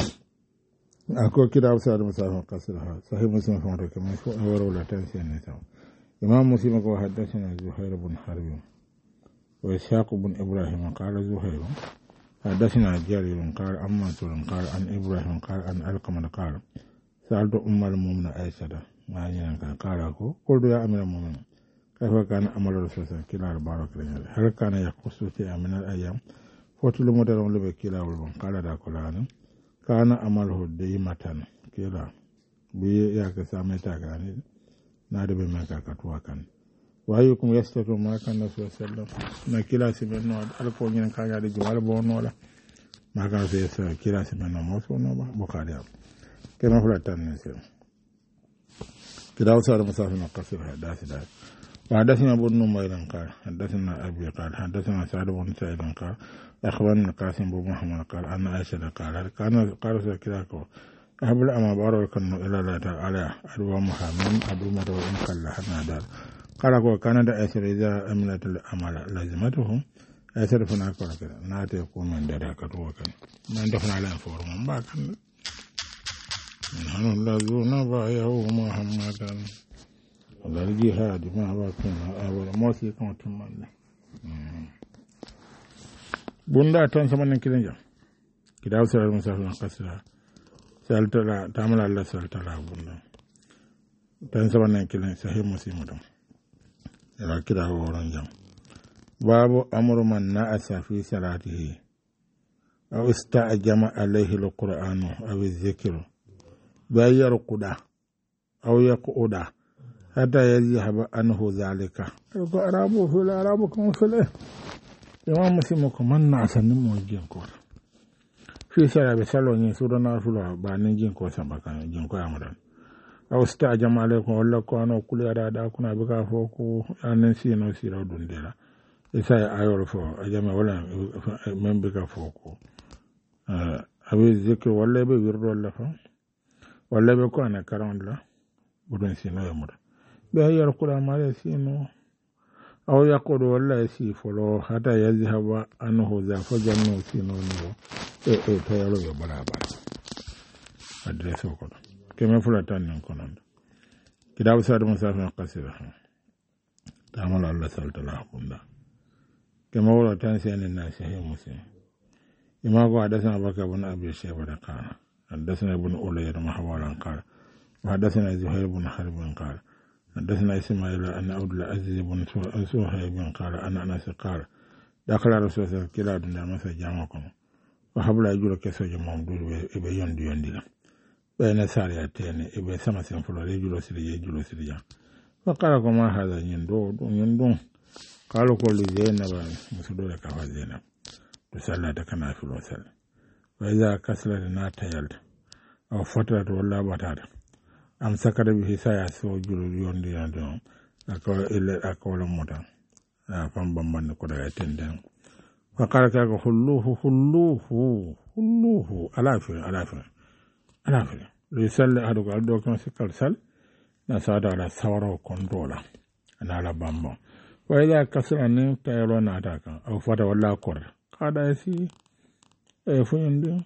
أكو كده أوسع المسافة قصرها صحيح مسلم فمرة كما ورولا تنسي النساء إمام مسلم قال حدثنا زهير بن حرب وإسحاق بن إبراهيم قال زهير حدثنا جرير قال عن منصور قال عن إبراهيم قال عن علقمة قال سألت أم المؤمنين عائشة ما ينكر قال أكو قلت يا أمير المؤمنين كيف كان عمل الرسول صلى الله عليه وسلم بارك الله هل كان يقص شيئا من الأيام fotulu modaron lebe kila wulbon kala da kulani kana amalhu daimatan kila bi ya ka same ta gani na da be maka katuwa kan وأيكم يستر ما كان النبي صلى الله عليه وسلم ما كلا سبنا على كونين كاجا دي جوال بونولا ما كان سيسا كلا سبنا موسونا بخاري كما فلا تنسي كلا وصار مسافنا قصر حداث دا وحدثنا ابو نمير قال حدثنا ابي قال حدثنا سعد بن سعيد قال اخبرنا قاسم بن محمد قال ان عائشه قال كان قال كلاكو قبل أما بارك إلى لا تعالى أدوى محمد أدوى مدوى إن كلا حنا دار قال أقول كان دا أسر إذا أمنت الأمل لازمته أسر فنا قال كذا ناتي يقول من دارا كتوى كان من دفن على فور من باكن نحن الذين بايعوا محمدا على الجهاد ما باكنا أول موسى كما تمنى بوندا تنسمن كذا كذا أوصل المسافر قصرها saltala tamala Allah saltala bunda tan sabanan kilan sahih muslim don ila kira woron jam babu amru man na'asa fi salatihi aw ista'jama alayhi alquran aw adh-dhikr bayar quda aw yaquda hatta yazhaba anhu zalika ko arabu fil arabu kun fil imam muslim ko man na'asa ni mo jin ko fi sara be salon yin sura na fula ba nan jin ko san baka jin ko amadan aw sta jama alaikum walla ko ano kula da da kuna buga fo ko anan si no si ro dun dela isa ayor fo ajama wala men buga fo ko uh abi zikr walla be wirdo la fa walla be ko ana karon la budun si no yamura be ayor kula mare si no aw yaqulu walla si folo hata yazhaba anhu za fajannu si no no e e tayalo yo bara bara adreso ko kema fula tan non konon kidaw sa dum sa fa qasira tamal Allah sallallahu bunda kema wala tan sen na sahih muslim ima ko hadathana baka ibn abi shayba da qala hadathana ibn ulayr mahwalan qala wa hadathana zuhair ibn harb qala hadathana ismail an abdul aziz ibn suhayb qala ana anas qala dakhala rasulullah kila dunda masa jamako wa habla juro keso je mamdu be yondi yondi la be na sari atene e be sama sen fulo le juro siri je juro siri ja fa qala ko ma hada nyendo do nyendo qalo ko li zena ba musudo le ka wazena to sallata kana fulo sal wa iza kasla na tayal aw fatrat walla batata am sakara bi saya so juro yondi yondi ako ile ako la motan a fam bamban ko da tenden فقال كاكو خلوه خلوه خلوه ألافر ألافر ألافر ليسال أدوك أدوك نسكال سال نسادا على ثورة وكنترولا أنا على بامبا وإذا كسر أنه تيرون أتاكا أو فتا ولا كور قاد يسي فين دي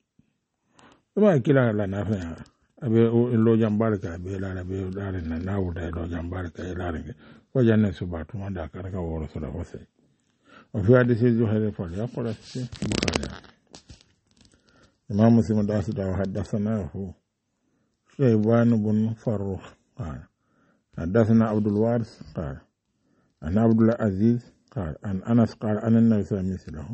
ما كلا لا نافع أبي لو جنبارك أبي لا أبي لا لنا ناودا لو جنبارك لا لنا وجنة سبات ما داكرك ورسول وسي وفي حديث زهير فليقرأ البخاري إمام مسلم داسد وحدثناه شيبان بن فروخ قال حدثنا عبد الوارث قال عن عبد العزيز قال عن أنس قال أن النبي صلى الله عليه وسلم مثله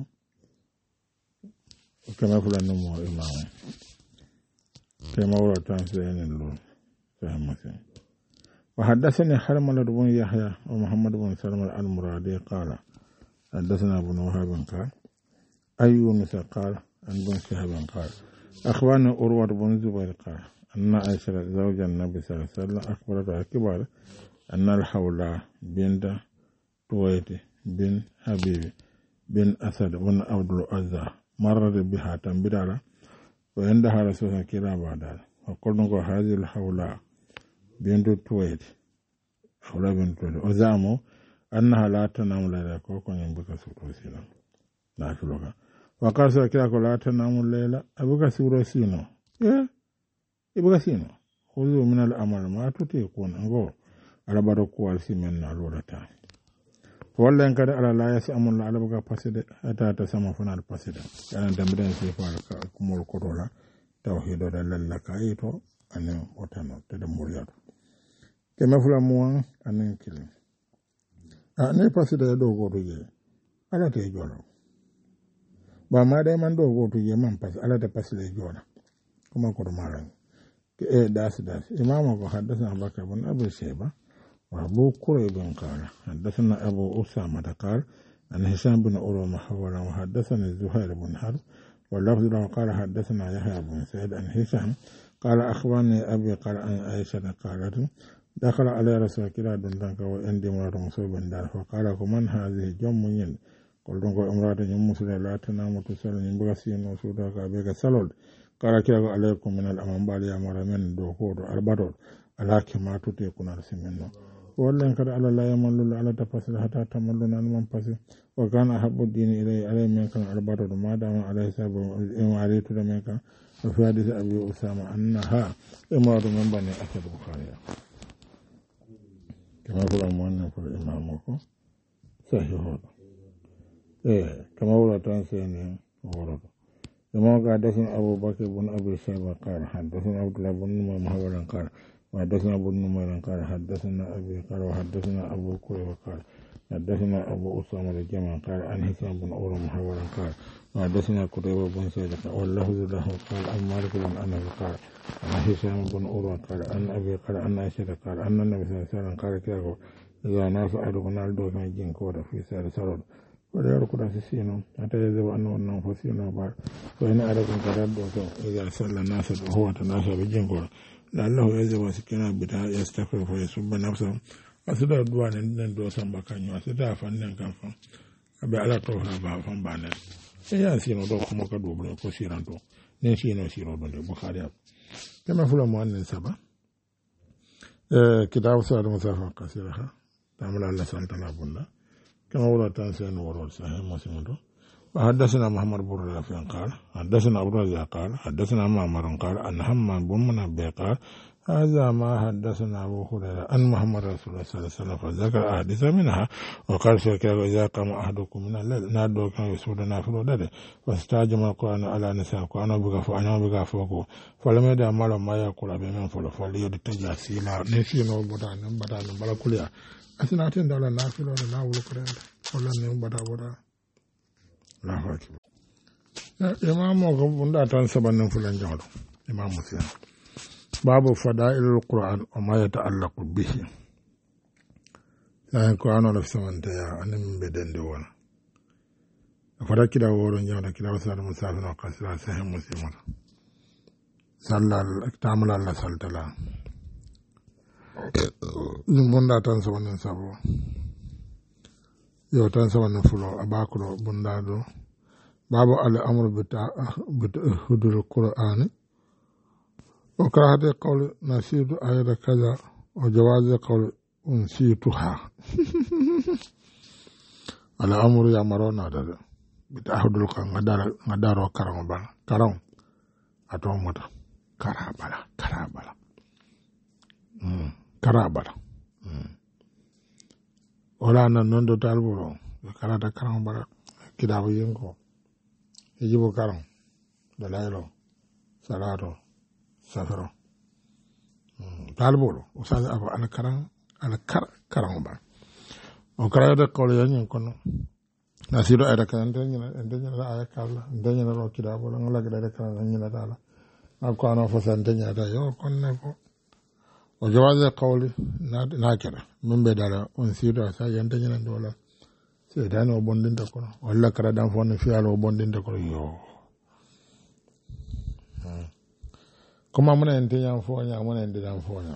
كما يقول النمو إمام كما هو تنسين اللون فهم مسلم وحدثني حرملة بن يحيى ومحمد بن سلمة المرادي قال حدثنا ابن وهب قال أي يونس قال عن بن شهاب قال أخبرنا أروة بن الزبير قال أن عائشة زوج النبي صلى الله عليه وسلم أخبرته كبار أن الحولى بنت تويت بن حبيب بن أسد بن عبد العزى مرت بها تنبدالا وعندها رسول الله كلا بعد وقلنا هذه الحولى بنت تويت حولى بنت تويت وزعموا أنها لا تنام ليلة كوكو ينبكى سورة لا فلوكا وقال سوى لا تنام الليلة أبكى سورة سينو إيه إبكى سينو خذوا من الأمر ما تطيقون أنقول على باركوا السيمن الولتا والله إن كان على لا يسأم الله على بكى بسيط أتا تسمى فنا البسيط يعني تمرين سيفا كمول كرولا توحيد لله كايتو أنه وتنو تدمريات كما فلموا أنه كلم a ne pasida ya dogo to je ala te jolo ba ma dai man dogo to je man pas ala te pasida jolo kuma ko maran ke e das das imam ko haddasa bakar bin abi shayba وأبو كريب قال حدثنا أبو أسامة قال عن هشام بن عروة محولا وحدثني زهير بن حرب واللفظ له قال حدثنا يحيى بن سعيد عن هشام قال أخبرني أبي قال عن عائشة قالت دخل على رسول الله دندنك وعندي مرأة مصوب دار فقال من هذه جم ين قلت له امرأة مسلمة لا تنام تصلي ينبغسين وسودك بك سلول قال كلا عليكم من الأمام بالي أمر من دوكور البدر على كما تطيقون رسمنا والله كذا على لا يمل على تفصيل حتى تملون عن من فصل وكان أحب الدين إلي علي من كان البدر ما دام عليه سبب إن عليت من كان وفي حديث أبي أسامة أنها امرأة من بني أسد البخاري كما يقول المؤمن في الإمام صحيح هذا إيه كما هو تنسين ورد كما قال حدثنا أبو بكر بن أبي شيبة قال حدثنا عبد الله بن محمد قال وحدثنا ابن نمير قال حدثنا أبي قال وحدثنا أبو كريب قال حدثنا أبو أسامة الجمع قال عن هشام بن عروة محمد قال وحدثنا كريب بن سعيد واللفظ له قال عن مالك بن أنس قال عن هشام بن عروة قال عن أبي قال عن عائشة قال أن النبي صلى الله عليه وسلم قال كذا إذا ناس أدعو نالدو كان جين كورا في سائر سرود ولا يركض سينو حتى يذهب أنه أنه فسينو بعد فإن أدعو كذا إذا صلى الناس وهو تناسى بجين كورا لعله يذهب سكينا بتاع يستغفر فيسب نفسه أسدا دوان ندو سامبا كانيو أسدا فنن كان فان أبي على توها با فان بانه يا سينو دو كما كدو بلو كو سيرانتو نين سينو سيرو دو بخاري كما فلو مؤمن سبا كتاب سورة المسافة قصيرها تعمل الله سلطنة بنا كما ورد تنسين ورد صحيح مسلم وحدثنا محمد بن رافع قال حدثنا أبو رزاق قال حدثنا معمر قال أن حمام بن منبه قال هذا ما حدثنا أبو هريرة أن محمد رسول الله صلى الله عليه وسلم فذكر أحاديث منها وقال شكرا إذا قام أحدكم من الليل نادوا كان يسودنا في الودد فاستعجم القرآن على نساء القرآن بغفو أنا بغفوكو فلم يدع مالا ما يقول بمن فلو فليد تجاسيلا نسينا بدان بدان بلا كليا أسناتين دولة نافلة ولا ولكرة ولا نيم بدا بدا لا فاكر إمام وقف داتان سبعين فلان جالو إمام مسلم باب فضائل القرآن وما يتعلق به يعني القرآن ولا في سمنتيا أنا من بدن دول فدا كده ورن جانا كده وصار مسافر وقصر سهم مسلم سال تعمل الله سالتلا بندا تنسون سبوا يو تنسون فلو أباكلو بندا دو باب الأمر بتاع بتأهد القرآن وكراهة قول نسيت آية كذا وجواز قول أنسيتها الأمر يأمرون هذا بتأهد القرآن غدار غدار وكرم بلا كرم أتومتا كرابلا كرابلا كرابلا ولا نندو تالبولو كراتا كرم بلا كده بينكو يجيبو كرم دلائلو صلاتو safaro talbolo o sa aba ala karan ala kar karan ba o kara da ko yanyin kono nasido ay da kan tan nyina tan nyina ay kala tan nyina ro kida bo ngala ga da kan nyina dala ko ana fo san tan nyina da yo kon ne ko o jawaze qawli na na kira min be dala on sido sa yan tan nyina dola se dan o bondinta kono walla kara dan fo ne fialo bondinta ko yo Kuma muna yin tiyan fonya muna yin didan fonya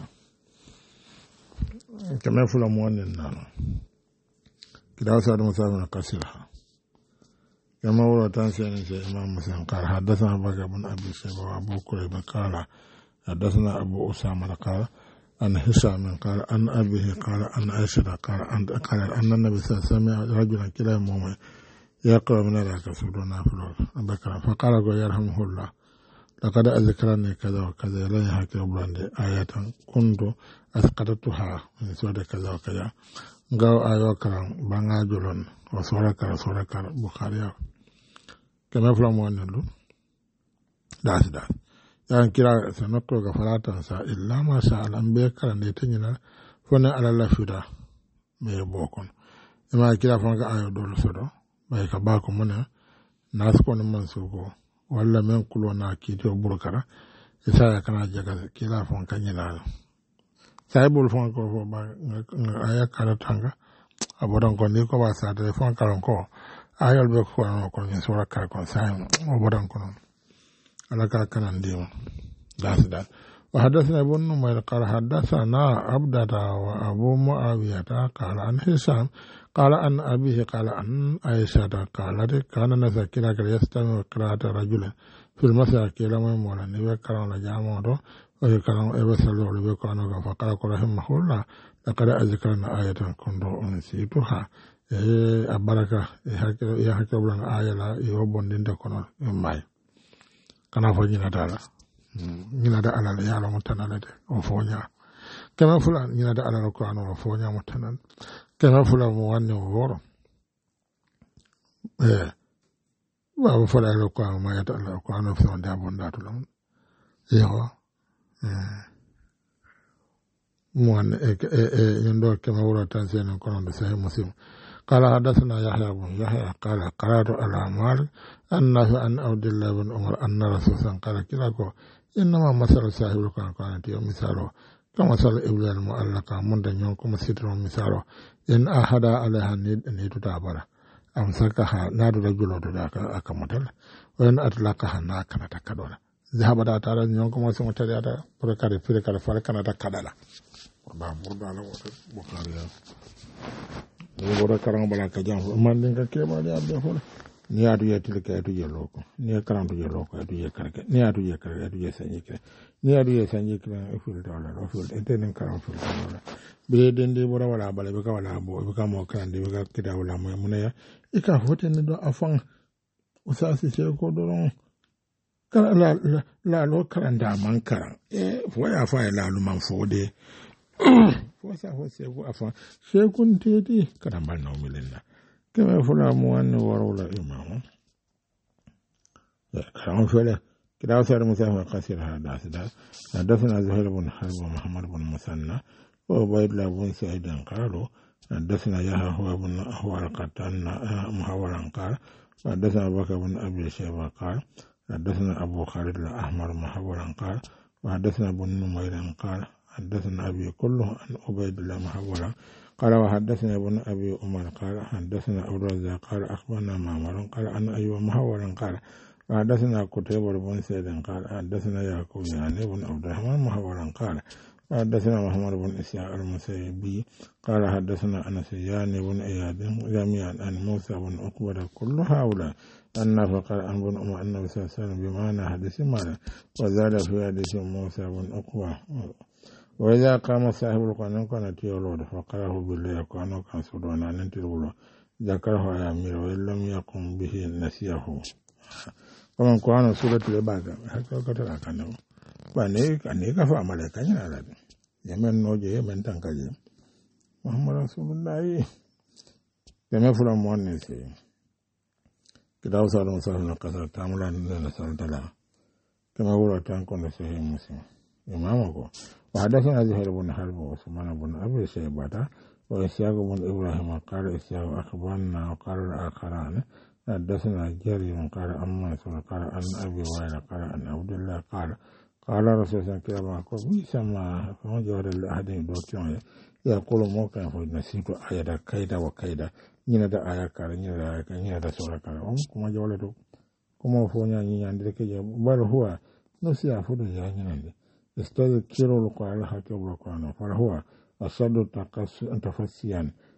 kamar fula mu wannan nan kidawa sa da musa na kasira kamar wura tan sai ne sai imam musan qala hadathana baga bin abi shayba wa abu kurayb qala hadathana abu usama qala an hisam qala an abihi qala an aisha qala an qala anna nabi sallallahu alaihi wasallam rajulan kila mu'min yaqra min al-kasuduna fil abakara fa qala yarhamuhullah لقد أذكرني كذا وكذا لا يحكي أبراندي آيات كنت أسقطتها من سورة كذا وكذا غاو آيو كرام بانغا جلون وسورة كرا سورة كرا بخاريا كما يفلم وانلو داس داس يعني كرا سنطو غفراتا سا إلا ما شاء الله أنبياء كرا نيتنجنا فنا على الله فدا ميبوكون إما كرا فنغا آيو دول سودو بايكا باكو منا ناسكو نمانسوكو walla men kulo na kiti o burkara isa ya kana jaga kila fon kanyina saibul fon ko fo ba aya kala tanga abodan ko ni ko ba sa de fon kala ko ayol be ko no ko ni sura kala ko sa abodan ko non ala ka kanan dimo das das وحدثنا ابن نمير قال حدثنا عبدة وأبو معاوية قال عن هشام قال عن أبيه قال عن عائشة قالت كان نذكر يستمع قراءة رجل في المساكين لما يمولا نبي كرام لجامعه ويكرام أبي سلوه لبي كانوا فقال رحمه الله لقد أذكرنا آية كنت أنسيتها البركة يحكي لنا آية لا يوبون دين دكونا ماي كان فجينا تعالى ñina da alal yaalo mo tanale de o foña kema fula ñina da alal ko ano o foña mo tanal kema fula mo wanne o woro eh wa o fula ko ko ma yata alal ko ano fi on da bonda to lam yo eh mo wanne e e ñndo kema wuro tan sen ko non de sahih muslim قال حدثنا يحيى بن يحيى قال قرأت على مالك أنه أن عبد الله بن عمر أن رسول الله قال كلا إنما مثل صاحب القرآن كانت يوم مثاله كمثل إبل المعلقة من دنيون كما ستر مثاله إن أحد عليها نيد تابرة أمسكها ناد رجل ذاك أكمل وإن أطلقها ناكنا تكدولا ذهب دا تعالى نيون كما سمعت هذا بركة فرقة فرقة تكدلا بابور دالا بخاري wora karang bala ka jam man dinga keba ya be hola ni adu ya tilka adu ya loko ni karang du ya loko adu ya karaka ni adu ya karaka adu ya sanyi kra ni adu ya sanyi kra e fil dawla do fil enten karang fil dawla be dende bora wala bala be ka wala bo be ka mo kan de be ka kida wala mo mun ya e ka hote ni do afan usasi se ko do ron kala la la lo karanda man karang e fo ya fa la lu man fo de fosa fosa ko afa shekun tedi kada banna umilina kama fula muwanni warula imam ya karam fele kida wasar musafa qasir hada sada hadathana zuhair ibn harb wa muhammad ibn musanna wa ubaydullah ibn sa'id qalu hadathana yahya huwa ibn ahwal qatan muhawaran qala hadathana bakr ibn abi shayba qala hadathana abu khalid al-ahmar muhawaran qala وحدثنا ابن نمير قال حدثنا أبي كله عن عبيد الله محولا قال وحدثنا ابن أبي عمر قال حدثنا أبو الرزاق قال أخبرنا معمر قال عن أيوب محولا قال وحدثنا قتيبة بن سعيد قال حدثنا يعقوب يعني بن عبد الرحمن محولا قال وحدثنا محمد بن إسحاق المسيبي قال حدثنا أنس يعني بن إياد جميعا عن موسى بن عقبة كل هؤلاء أن فقال عن بن عمر أنه صلى الله عليه وسلم بمعنى حديث مالا وزاد في حديث موسى بن عقبة وإذا قام صاحب القرآن كان تيولود فقرأه بالله كان كان سودانا ننتظر ذكره يا أمير وإن لم يقم به نسيه ومن قرآن سورة العبادة هكذا كتلا كانوا بني كاني كفى ملكا ينالد يمن نوجه يمن تنكجي محمد رسول الله كما فلان مؤنسي كده وصار مسافر قصر تعمل لنا سلطلا كما ورا تنكون سهي مسلم إمامكم وحدثنا زهير بن حرب وعثمان بن أبي شيبة وإسحاق بن إبراهيم قال إسحاق أخبرنا وقال الآخران حدثنا جرير قال أما قال عن أبي وائل قال عن عبد الله قال قال رسول الله صلى الله عليه وسلم بيسما فما جوار الأحد دوتيون يقول موكا فنسيت آية كيدا وكيدا نينا دا آية كارا نينا دا آية كارا نينا دا سورة كارا أم كما جوار دو كما فونيا نينا عندك بل هو نسيا فدو يا نينا استذكر القرآن حتى القرآن فهو أصد تفسيا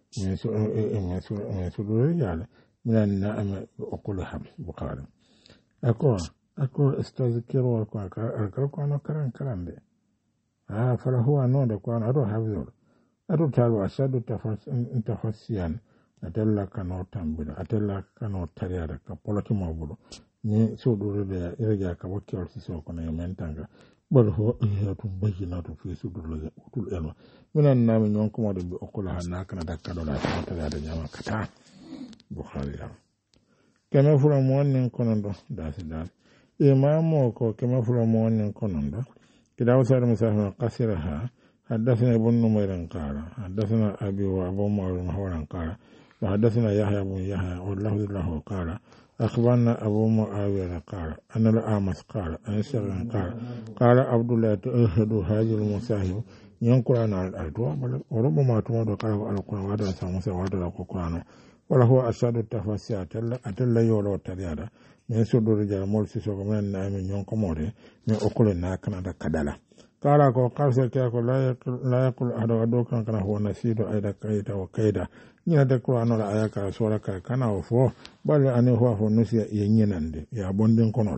من سورة الرجال من النعم أقول حبس بخاري أقول أقول استذكر القرآن القرآن كران كران ده آه فهو نور القرآن أروح حفظه أروح تعالوا أصد تفسيا أتلا كانوا تنبيل أتلا كانوا تريادا كبولتي مابولو ni سورة الرجال كبوكي سيسوكنا يمنتانغا bal ho yatu bayyinatu fi sudul utul elma minan nami non ko mode bi okula hanaka na dakka do la tata da nyama kata bukhari ya kema fula mo nen konondo dasi dal imamo ko kema fula mo nen konondo kidaw sar musafir qasiraha حدثنا ابن نمير قال حدثنا أبي وأبو معاوية محورا قال وحدثنا يحيى بن يحيى واللفظ له قال أخبرنا أبو معاوية قال أنا الأعمش قال أنا سرن قال قال عبد الله تأهد هذه المصاحب ينقل عن الأرض وربما تمر قال القرآن وهذا ساموس وهذا القرآن ولا هو أشد التفاسير أتلا أتلا يولو تريادا من سدور رجال مولسي سوكمان نعم ينقل موري من أقول ناكنا دا كدلا قال أكو قال سيكيكو لا يقول أحد ودوكا كان هو نسيد أيضا كيدا وكيدا ñina de qur'ano la aya ka sura ka kana o fo bal ani ho fo nusi ye ñinande ya bondin konol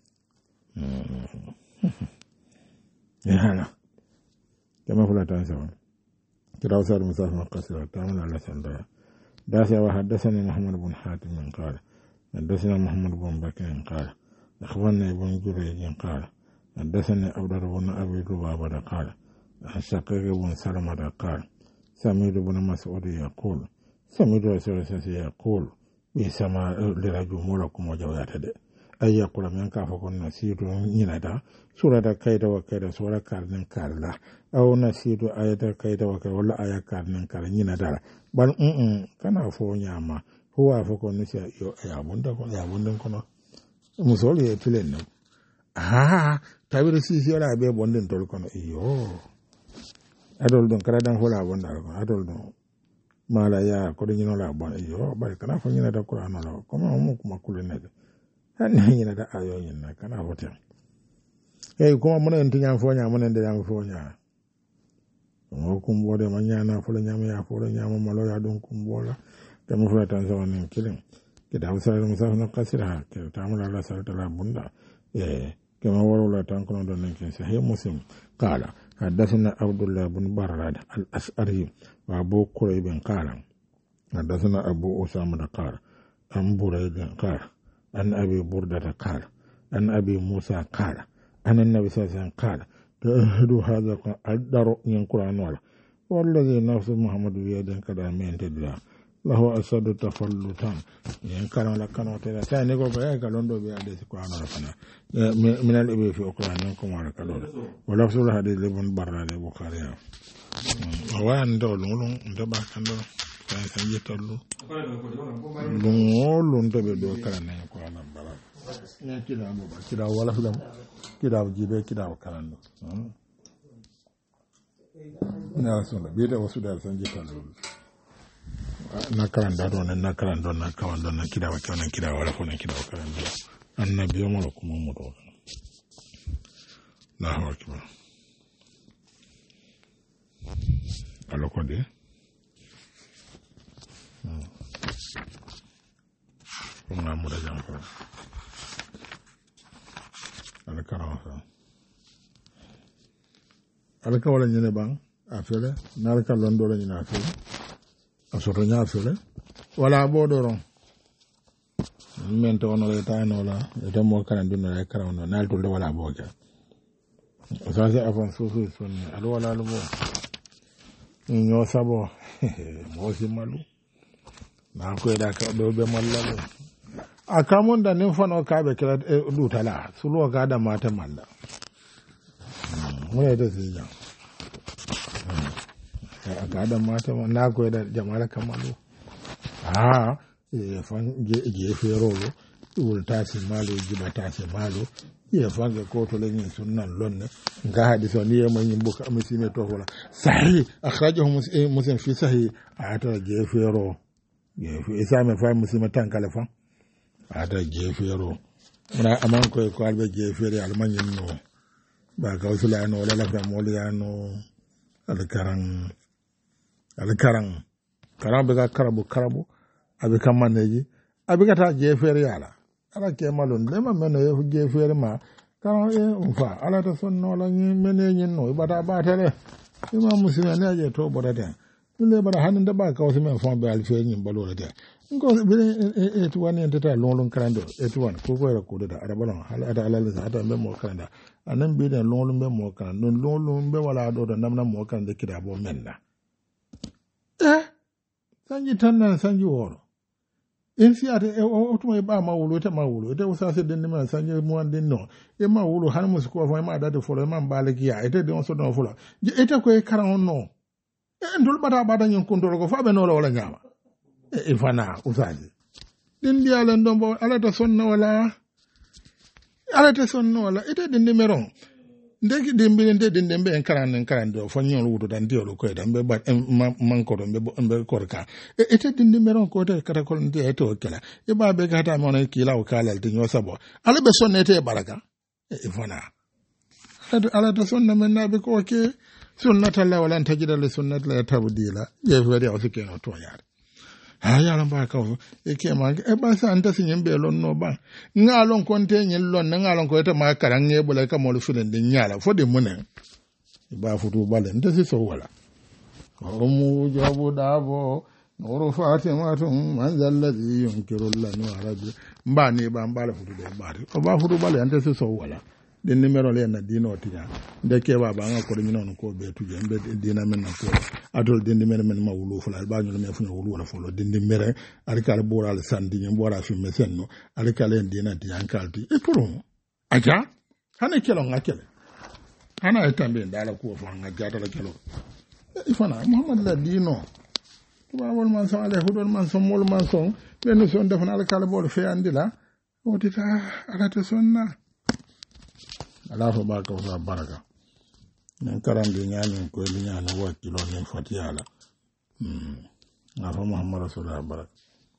ya hala kama fula tan sawa kiraw sar musafa qasira tamana la sanda dasa wa hadathani muhammad ibn hatim min qala hadathana muhammad ibn bakr qala akhbarna ibn jurayj qala hadathani abdur ibn abi lubaba qala shaqiq ibn salama qala سمير بن مسعود يقول سمير رسول الله يقول بسما لرجل مولكم وجوات أي يقول من كافكم نسير يندا سورة كيدا وكيدا سورة كارن كارلا أو نسير آية كيدا وكيدا ولا آية كارن كارن يندا بل أم كان أفو نياما هو أفكم نسير يا بندا يا بندا كنا مسؤول يفلن آه تابير سيسي ولا أبي بندن تقول كنا إيوه adol don kala dan hola bon dal ko adol don mala ya ko de nyino la bon yo bari kana fo nyina da qur'an la ko ma mo kuma kulu ne han nyina da ayo nyina kana hotel e ko mo ne ntinya fo nya mo ne de yam fo nya mo kum bode ma nya na fo la nyama ya fo la nyama malo ya don kum bola de mo fo tan so ne kilin ke da usa mo sa na kasira ke tamula la sa ta la bunda e ke ma woro la tan ko don ne ke sahih muslim qala حدثنا عبد الله بن براد الأشعري وأبو كريب قال حدثنا أبو أسامة قال عن بريد قال عن أبي بردة قال عن أبي موسى قال عن النبي صلى الله عليه وسلم قال تأهد هذا الدر ينقل عن ولا والذي نفس محمد بيد كذا من تدلا له أشد تفلتا ينقل على كانوا تلا ثاني يقول بيا كلندو بيا ديس قرآن رفنا من الإبي في أقران ينكم على كلون ولفظ الحديث لبن برا البخاري هو عنده لون عنده باكندو كان سنجتلو لون لون تبدو كلام يقرآن برا كذا أبو كذا ولا فيلم كذا وجيبه كذا وكلامه ناسونا بيدا وسودا سنجتلو na karanda don na karanda na kawanda na kida wakiwa na kida wala kuna kida wakaranda annabi yamara kuma mudo na hakiba alokode kuna muda jamfa alakaranfa alaka wala nyene bang afele na alaka londo la nyina afele asoto ñaafule wala bodoron mente wono le tano la ete mo kan dunno le karaw no nal tulde wala boga sa sa afan susu sonni alo wala lo bo ño sabo mo si malu na ko da ka do be mallalo akamon da nin fano ka be kala dutala sulo ga da mata malla mo ne da zinya ga da mata na koyi da jama'ar kamalu a ya fan gefe rolo wulta si malo jiba ta si malo ya fan ga koto le yin sunnan lonne ga hadisi ni ya man yin buka amisi me to wala sahih akhrajahu muslim fi sahih ata gefe ro gefe isa me fa muslim tan kala fa ata gefe ro muna aman ko ko albe gefe re alman yin no ba ga usula no wala la mo ya no alkaran alkaran karan be ga karabu karabu abi kamaneji abi kata jefere yala ala ke malon le ma meno e jefere ma karan e umfa ala ta sonno la ni mene nyin no bata batale ima musina ne je to bodata le bara hanin da ba ka wasu men fon be alfe nyin balo da ngo be e to wani entata lolon karando e to wan ko ko ra ko da arabalon hal ada ala le hada be mo karanda anan be da lolon be mo kan non lolon be wala do da namna mo kan da kida bo menna eh sanji tannan sanji woro en fiate e o to e ba ma wulo te ma wulo te usa se den ma sanji mo den no e ma wulo han musu ko fa ma da de folo ma balaki ya ete de on so do folo je ete ko e karan no e ndol bata bata nyen ko ndol ko fa be no wala nyama e fana usaji din di ala ndombo ala ta sonna wala ala ta sonna wala ite din di meron ndeki dimbi nde din dembe en karan en karan do fo nyol wudo dan diolo ko dan be ba man ko be be korka ite din di meron ko te kata ko ndi e to kala e ba be gata mo na kila o kala din yo sabo ala be sonne te baraka e fona ala ta sonna men na be ko ke sunnata la wala tajida le sunnata la tabdila je wadi o sike no to yaade ha yalan ba ka e ke ma e ba sa anta sin be lon no ba ngalon konte nyen lon ngalon ko eta ma karan nge bula ka mo fulen din nyala fo de munen e ba futu bale nda si so wala ko mu jabu dabo nuru fatimatun man zalladhi yunkiru lana arabi mba ne ba mbala futu de ba ko ba futu bale anta si so wala den numéro le na dino tinya de ke ba ba ngako de non ko be tuje be dina men na ko adol den numéro men ma wulu fula ba ñu me fu ñu wulu wala folo den numéro arikal boral sandi ñu bora fi mesen no arikal en dina ti ankalti e pour aja hana kelo ngakele hana etambe ndala ko fa ngajata la kelo e fana muhammad la dino ba wol man so ale hudol man so mol man so ben so defana arikal bor fe andila o tita arata sonna ala fo ba ka sa baraka nan karande nyaani ko li nyaani wakki lo ni fatiyala hmm na fa muhammad rasulullah baraka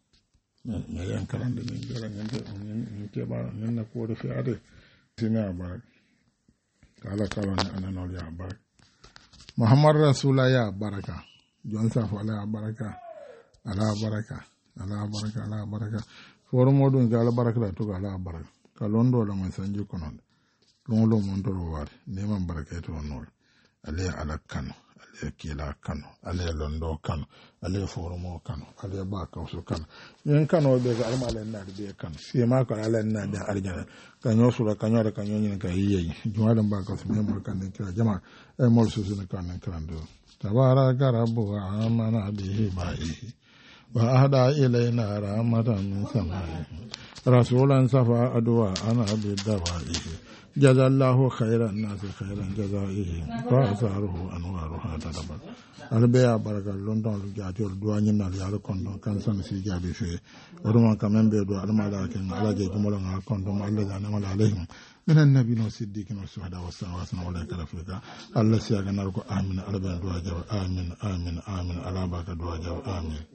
ne yan karande ni jara ngende ni ke ba nan na ko do fi ade sina baraka kala kala ni anano ya baraka muhammad rasulullah ya baraka jon sa fa ala baraka ala baraka ala baraka ala baraka foro modun ala baraka la to ala baraka kalondo la man sanju kono longlo mondoro war ne man barakato nol ale ala kano ale kila kano ale londo kano ale foromo kano ale ba kawso kano yen kano be ga almalen na be kano si ma ko ala na da arjana kanyo sura kanyo da kanyo nyin ka yiyi juwadan ba kawso me mo kan den kira jama e mol susu ne kan kan do tabaraka rabbu amana bihi ba'ihi wa ahda ilayna rahmatan min samai rasulan safa adwa ana bi dawaihi جزا الله خير الناس خيرا جزائه فأثاره أنوارها تدبر البيع بركة لندن لجاتي الدواني من اليار كندون كان سنسي جابي فيه ورما كمان بيدو الملاكين على جي جمولا كندون الله جانا ولا عليهم من النبي والصديقين والشهداء والصالحين وأولئك رفيقا الله سيغنا لكم آمين على بين دعاء آمين آمين آمين على باك دعاء آمين